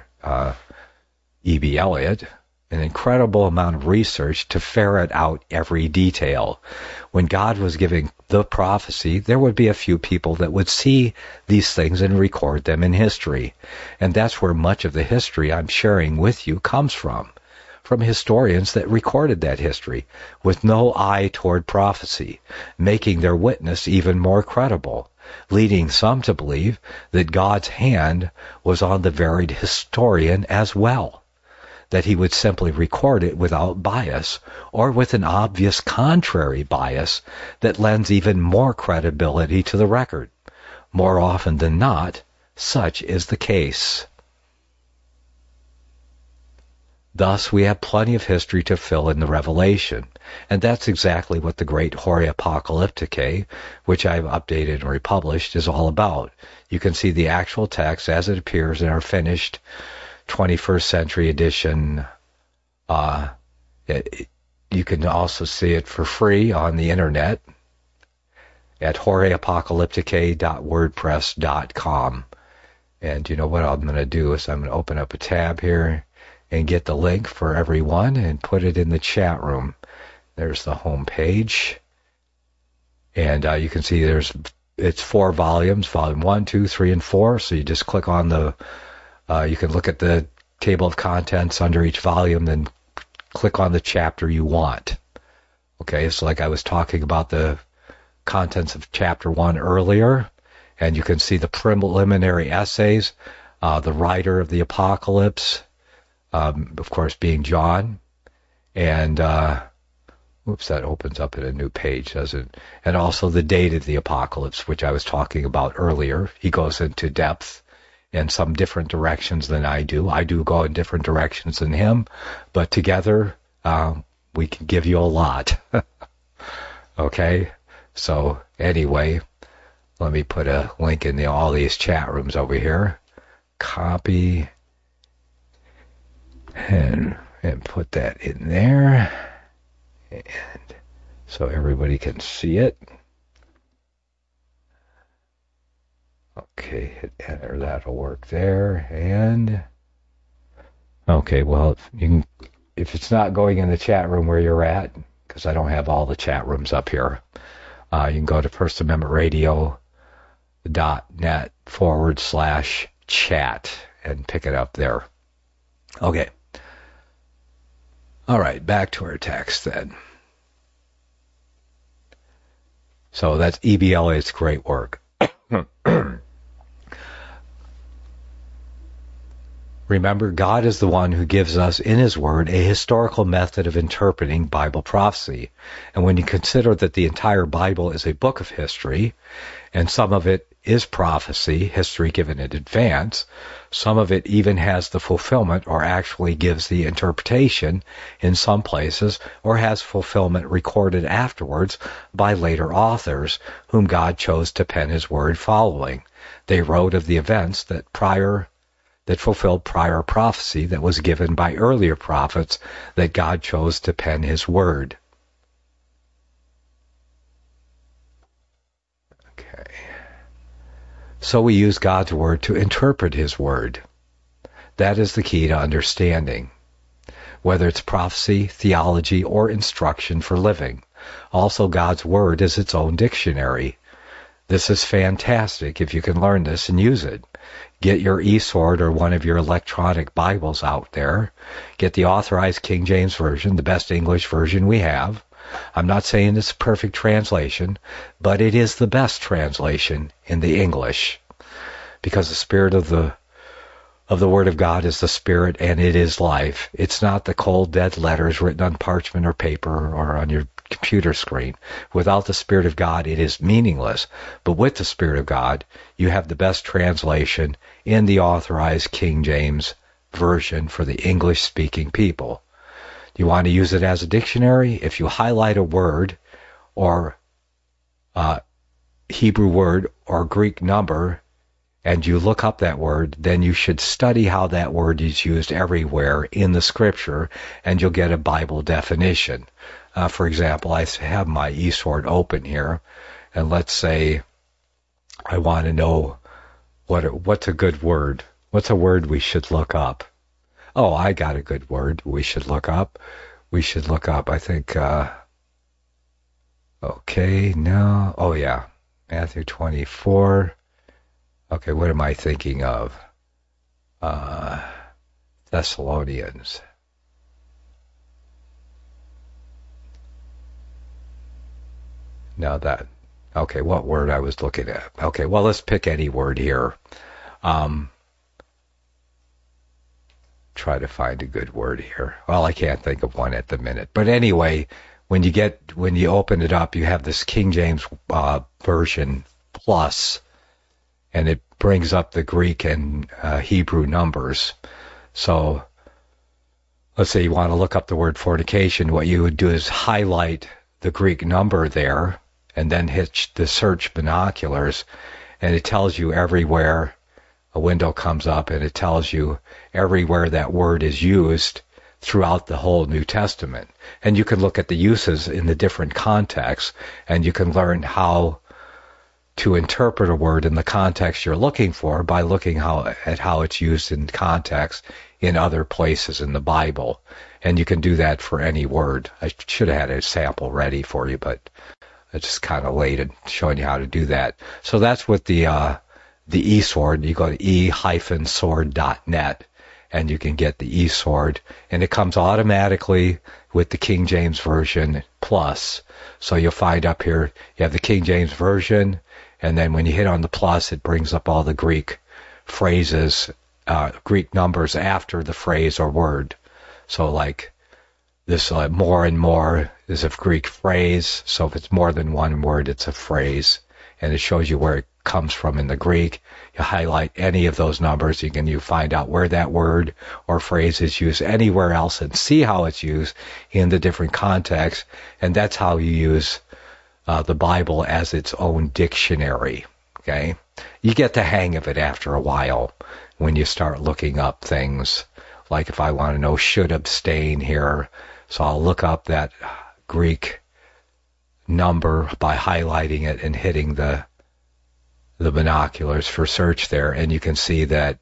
E.B. Elliott, an incredible amount of research to ferret out every detail. When God was giving the prophecy, there would be a few people that would see these things and record them in history. And that's where much of the history I'm sharing with you comes from historians that recorded that history with no eye toward prophecy, making their witness even more credible, leading some to believe that God's hand was on the varied historian as well, that he would simply record it without bias, or with an obvious contrary bias that lends even more credibility to the record. More often than not, such is the case. Thus, we have plenty of history to fill in the Revelation, and that's exactly what the great Horia Apocalypticae, which I've updated and republished, is all about. You can see the actual text as it appears in our finished 21st century edition. You can also see it for free on the internet at horiapocalypticae.wordpress.com. And you know what I'm going to do is I'm going to open up a tab here and get the link for everyone and put it in the chat room. There's the home page. And you can see it's 4 volumes, volume 1, 2, 3, and 4. So you just click on you can look at the table of contents under each volume, then click on the chapter you want. Okay, so like I was talking about the contents of chapter 1 earlier, and you can see the preliminary essays, the writer of the Apocalypse, of course being John, and that opens up in a new page, doesn't it? And also the date of the Apocalypse, which I was talking about earlier. He goes into depth in some different directions than I do. I do go in different directions than him, but together we can give you a lot. Okay? So anyway, let me put a link in all these chat rooms over here. Copy and put that in there, and so everybody can see it. Okay, hit enter. That'll work there. And okay, well, if it's not going in the chat room where you're at, because I don't have all the chat rooms up here, you can go to firstamendmentradio.net/chat and pick it up there. Okay. All right, back to our text then. So that's E.B. Elliott's great work. Remember, God is the one who gives us in His Word a historical method of interpreting Bible prophecy. And when you consider that the entire Bible is a book of history, and some of it is prophecy, history given in advance. Some of it even has the fulfillment or actually gives the interpretation in some places, or has fulfillment recorded afterwards by later authors whom God chose to pen his word following. They wrote of the events that fulfilled prior prophecy that was given by earlier prophets that God chose to pen his word. Okay. So we use God's word to interpret his word. That is the key to understanding, whether it's prophecy, theology, or instruction for living. Also, God's word is its own dictionary. This is fantastic if you can learn this and use it. Get your eSword or one of your electronic Bibles out there. Get the Authorized King James Version, the best English version we have. I'm not saying it's a perfect translation, but it is the best translation in the English, because the spirit of the Word of God is the Spirit, and it is life. It's not the cold, dead letters written on parchment or paper or on your computer screen. Without the Spirit of God, it is meaningless. But with the Spirit of God, you have the best translation in the Authorized King James Version for the English-speaking people. Do you want to use it as a dictionary? If you highlight a word or Hebrew word or Greek number, and you look up that word, then you should study how that word is used everywhere in the Scripture, and you'll get a Bible definition. For example, I have my eSword open here, and let's say I want to know what's a good word. What's a word we should look up? Oh, I got a good word we should look up. We should look up, I think, okay, no, oh yeah, Matthew 24. Okay, what am I thinking of? Thessalonians. Now that, okay, what word I was looking at? Okay, well, let's pick any word here. Try to find a good word here. Well, I can't think of one at the minute. But anyway, when you open it up, you have this King James Version Plus, and it brings up the Greek and Hebrew numbers. So let's say you want to look up the word fornication. What you would do is highlight the Greek number there and then hit the search binoculars, and it tells you everywhere. A window comes up and it tells you everywhere that word is used throughout the whole New Testament. And you can look at the uses in the different contexts, and you can learn how to interpret a word in the context you're looking for by looking at how it's used in context in other places in the Bible. And you can do that for any word. I should have had a sample ready for you, but I just kind of late at showing you how to do that. So that's what the eSword. You go to e-sword.net, and you can get the eSword, and it comes automatically with the King James Version Plus. So you'll find up here you have the King James Version, and then when you hit on the plus, it brings up all the Greek phrases, Greek numbers after the phrase or word. So like this more and more is a Greek phrase, so if it's more than one word, it's a phrase, and it shows you where it comes from in the Greek. You highlight any of those numbers, you find out where that word or phrase is used anywhere else and see how it's used in the different contexts, and that's how you use the Bible as its own dictionary. Okay, you get the hang of it after a while when you start looking up things. Like if I want to know should abstain here, so I'll look up that Greek number by highlighting it and hitting the binoculars for search there, and you can see that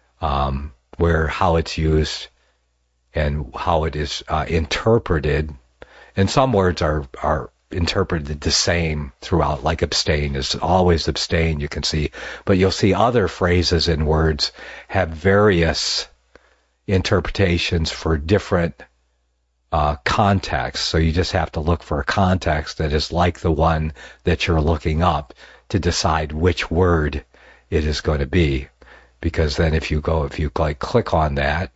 how it's used and how it is interpreted. And some words are interpreted the same throughout, like abstain is always abstain, you can see. But you'll see other phrases and words have various interpretations for different contexts. So you just have to look for a context that is like the one that you're looking up to decide which word it is going to be. Because then if you click on that,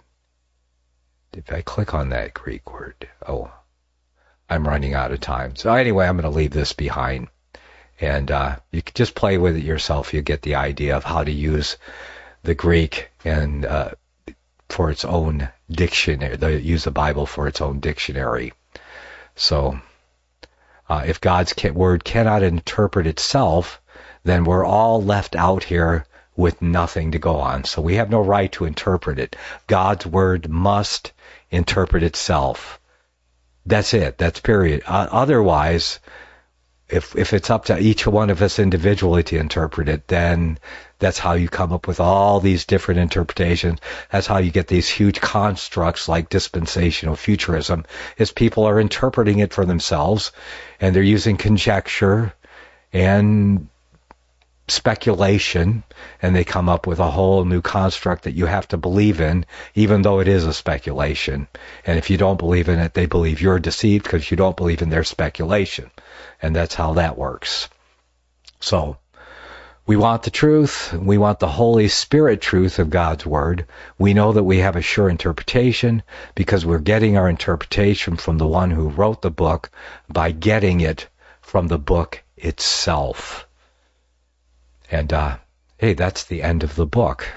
if I click on that Greek word, I'm running out of time. So anyway, I'm going to leave this behind. And you can just play with it yourself. You get the idea of how to use the Greek and for its own dictionary. Use the Bible for its own dictionary. So if God's word cannot interpret itself, then we're all left out here with nothing to go on. So we have no right to interpret it. God's word must interpret itself. That's it. That's period. Otherwise, if it's up to each one of us individually to interpret it, then that's how you come up with all these different interpretations. That's how you get these huge constructs like dispensational futurism, is people are interpreting it for themselves, and they're using conjecture and speculation, and they come up with a whole new construct that you have to believe in, even though it is a speculation. And if you don't believe in it, they believe you're deceived because you don't believe in their speculation. And that's how that works. So, we want the truth. We want the Holy Spirit truth of God's Word. We know that we have a sure interpretation because we're getting our interpretation from the one who wrote the book by getting it from the book itself. And, hey, that's the end of the book.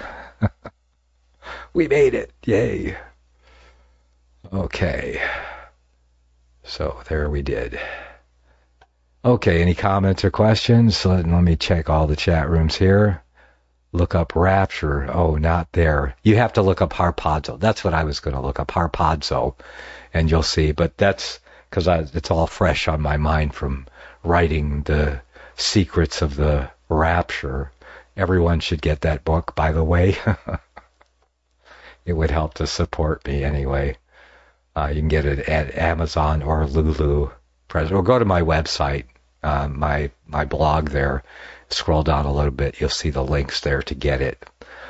We made it. Yay. Okay. So, there we did. Okay, any comments or questions? Let me check all the chat rooms here. Look up Rapture. Oh, not there. You have to look up harpazo. That's what I was going to look up, harpazo. And you'll see. But that's because it's all fresh on my mind from writing the secrets of the Rapture. Everyone should get that book, by the way. It would help to support me anyway. You can get it at Amazon or Lulu. Or go to my website, my blog there. Scroll down a little bit. You'll see the links there to get it.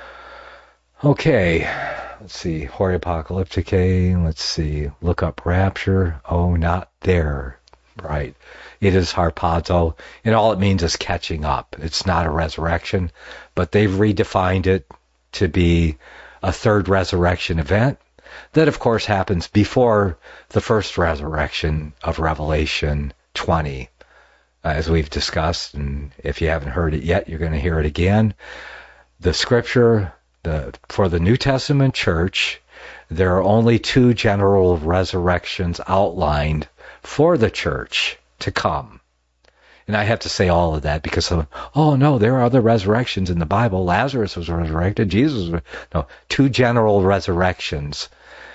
Okay. Let's see. Hori Apocalypticae. Let's see. Look up Rapture. Oh, not there. Right. It is harpazo, and all it means is catching up. It's not a resurrection, but they've redefined it to be a third resurrection event that, of course, happens before the first resurrection of Revelation 20, as we've discussed. And if you haven't heard it yet, you're going to hear it again. The scripture for the New Testament church, there are only two general resurrections outlined for the church to come. And I have to say all of that because oh no, there are other resurrections in the Bible. Lazarus was resurrected. Jesus was, no, two general resurrections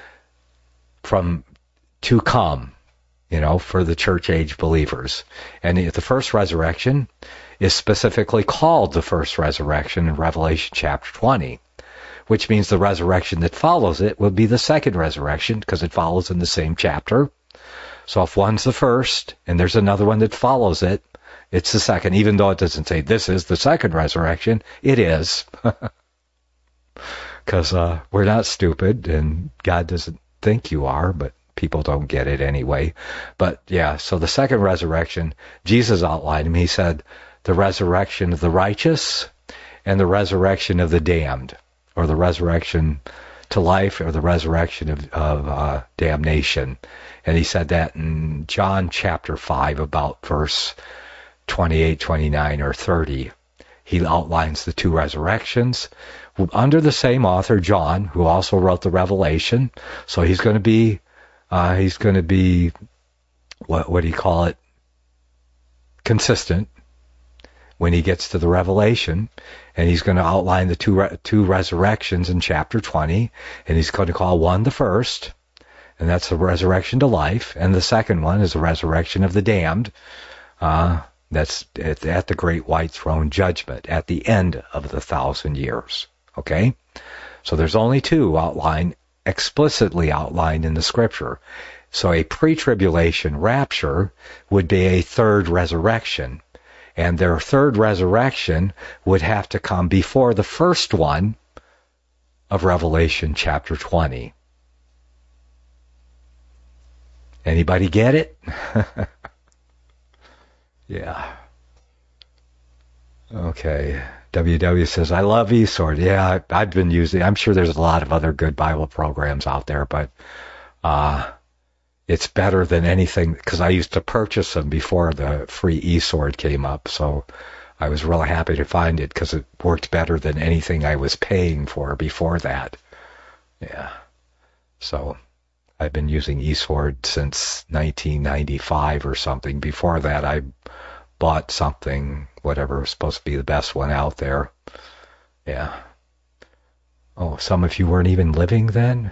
to come, for the church age believers. And the first resurrection is specifically called the first resurrection in Revelation chapter 20, which means the resurrection that follows it will be the second resurrection because it follows in the same chapter. So if one's the first and there's another one that follows it, it's the second, even though it doesn't say this is the second resurrection. It is. Because we're not stupid and God doesn't think you are, but people don't get it anyway. But yeah, so the second resurrection, Jesus outlined him. He said the resurrection of the righteous and the resurrection of the damned, or the resurrection to life or the resurrection of damnation. And he said that in John chapter 5, about verse 28, 29, or 30. He outlines the two resurrections under the same author, John, who also wrote the Revelation. So he's going to be, what do you call it? Consistent when he gets to the Revelation, and he's going to outline the two resurrections in chapter 20, and he's going to call one the first, and that's the resurrection to life, and the second one is the resurrection of the damned. That's at the great white throne judgment, at the end of the 1,000 years. Okay? So there's only two explicitly outlined in the scripture. So a pre-tribulation rapture would be a third resurrection. And their third resurrection would have to come before the first one of Revelation chapter 20. Anybody get it? Yeah. Okay. WW says, I love eSword. Yeah, I've been using, I'm sure there's a lot of other good Bible programs out there, but it's better than anything, because I used to purchase them before the free eSword came up, so I was really happy to find it because it worked better than anything I was paying for before that. Yeah. So I've been using eSword since 1995 or something. Before that, I bought something, whatever was supposed to be the best one out there. Yeah. Oh, some of you weren't even living then?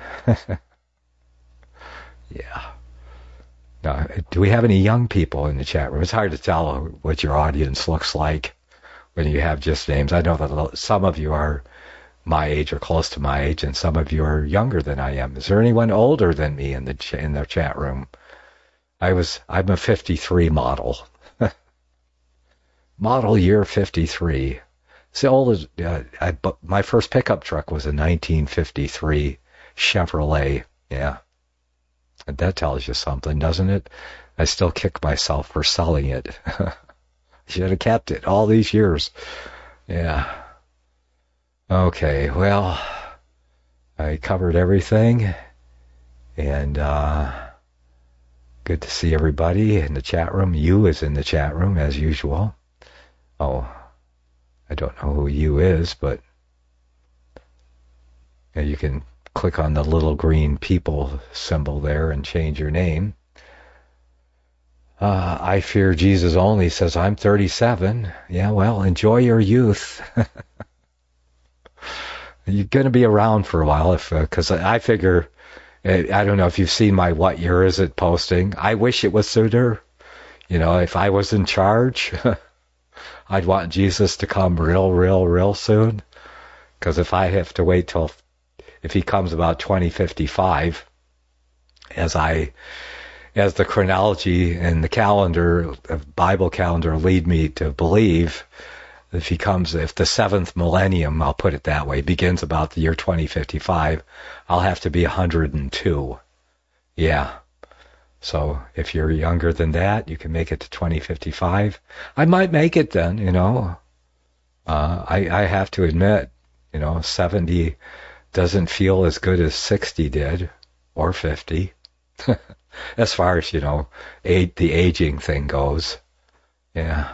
Yeah. Now, do we have any young people in the chat room? It's hard to tell what your audience looks like when you have just names. I know that some of you are my age or close to my age, and some of you are younger than I am. Is there anyone older than me in the chat room? I'm a 53 model. Model year 53. It's the oldest. My first pickup truck was a 1953 Chevrolet. Yeah. And that tells you something, doesn't it? I still kick myself for selling it. Should have kept it all these years. Yeah. Okay, well, I covered everything. And good to see everybody in the chat room. You is in the chat room, as usual. Oh, I don't know who you is, but you can click on the little green people symbol there and change your name. I Fear Jesus Only says, I'm 37. Yeah, well, enjoy your youth. You're going to be around for a while, because I figure, I don't know if you've seen my What Year Is It posting. I wish it was sooner. You know, if I was in charge, I'd want Jesus to come real soon. Because if I have to wait till, if he comes about 2055, as the chronology and the calendar, the Bible calendar lead me to believe, if the seventh millennium, I'll put it that way, begins about the year 2055, I'll have to be 102. Yeah. So if you're younger than that, you can make it to 2055. I might make it then, you know. I have to admit, 70 doesn't feel as good as 60 did, or 50, as far as, the aging thing goes. Yeah.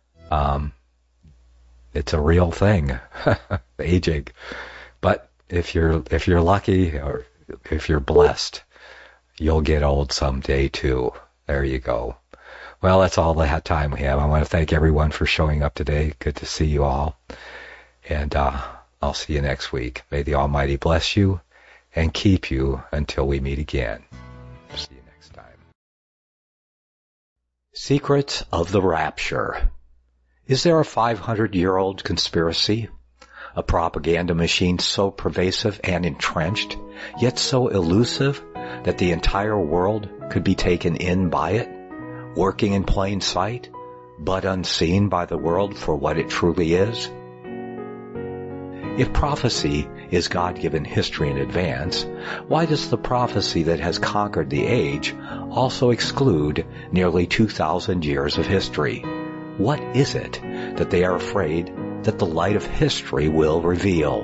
It's a real thing, aging. But if you're lucky, or if you're blessed, you'll get old someday too. There you go. Well, that's all the time we have. I want to thank everyone for showing up today. Good to see you all. And I'll see you next week. May the Almighty bless you and keep you until we meet again. See you next time. Secrets of the Rapture. Is there a 500-year-old conspiracy? A propaganda machine so pervasive and entrenched, yet so elusive that the entire world could be taken in by it, working in plain sight, but unseen by the world for what it truly is? If prophecy is God-given history in advance, why does the prophecy that has conquered the age also exclude nearly 2,000 years of history? What is it that they are afraid that the light of history will reveal?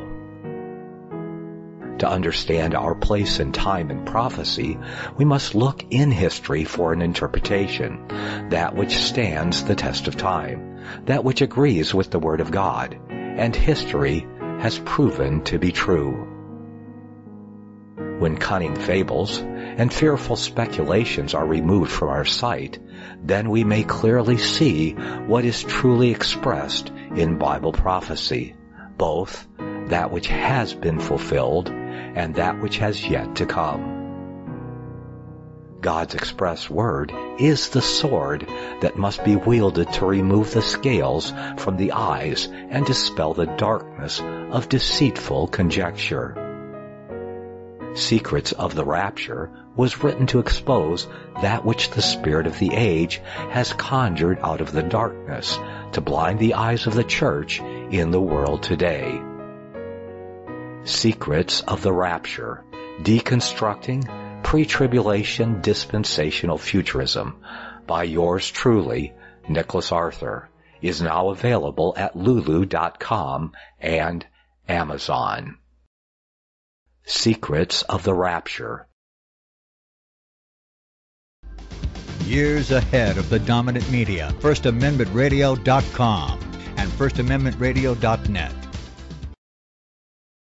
To understand our place in time and prophecy, we must look in history for an interpretation, that which stands the test of time, that which agrees with the Word of God, and history has proven to be true. When cunning fables and fearful speculations are removed from our sight, then we may clearly see what is truly expressed in Bible prophecy, both that which has been fulfilled and that which has yet to come. God's express word is the sword that must be wielded to remove the scales from the eyes and dispel the darkness of deceitful conjecture. Secrets of the Rapture was written to expose that which the spirit of the age has conjured out of the darkness to blind the eyes of the church in the world today. Secrets of the Rapture, Deconstructing Pre-Tribulation Dispensational Futurism by yours truly, Nicholas Arthur, is now available at Lulu.com and Amazon. Secrets of the Rapture, years ahead of the dominant media. FirstAmendmentRadio.com and FirstAmendmentRadio.net.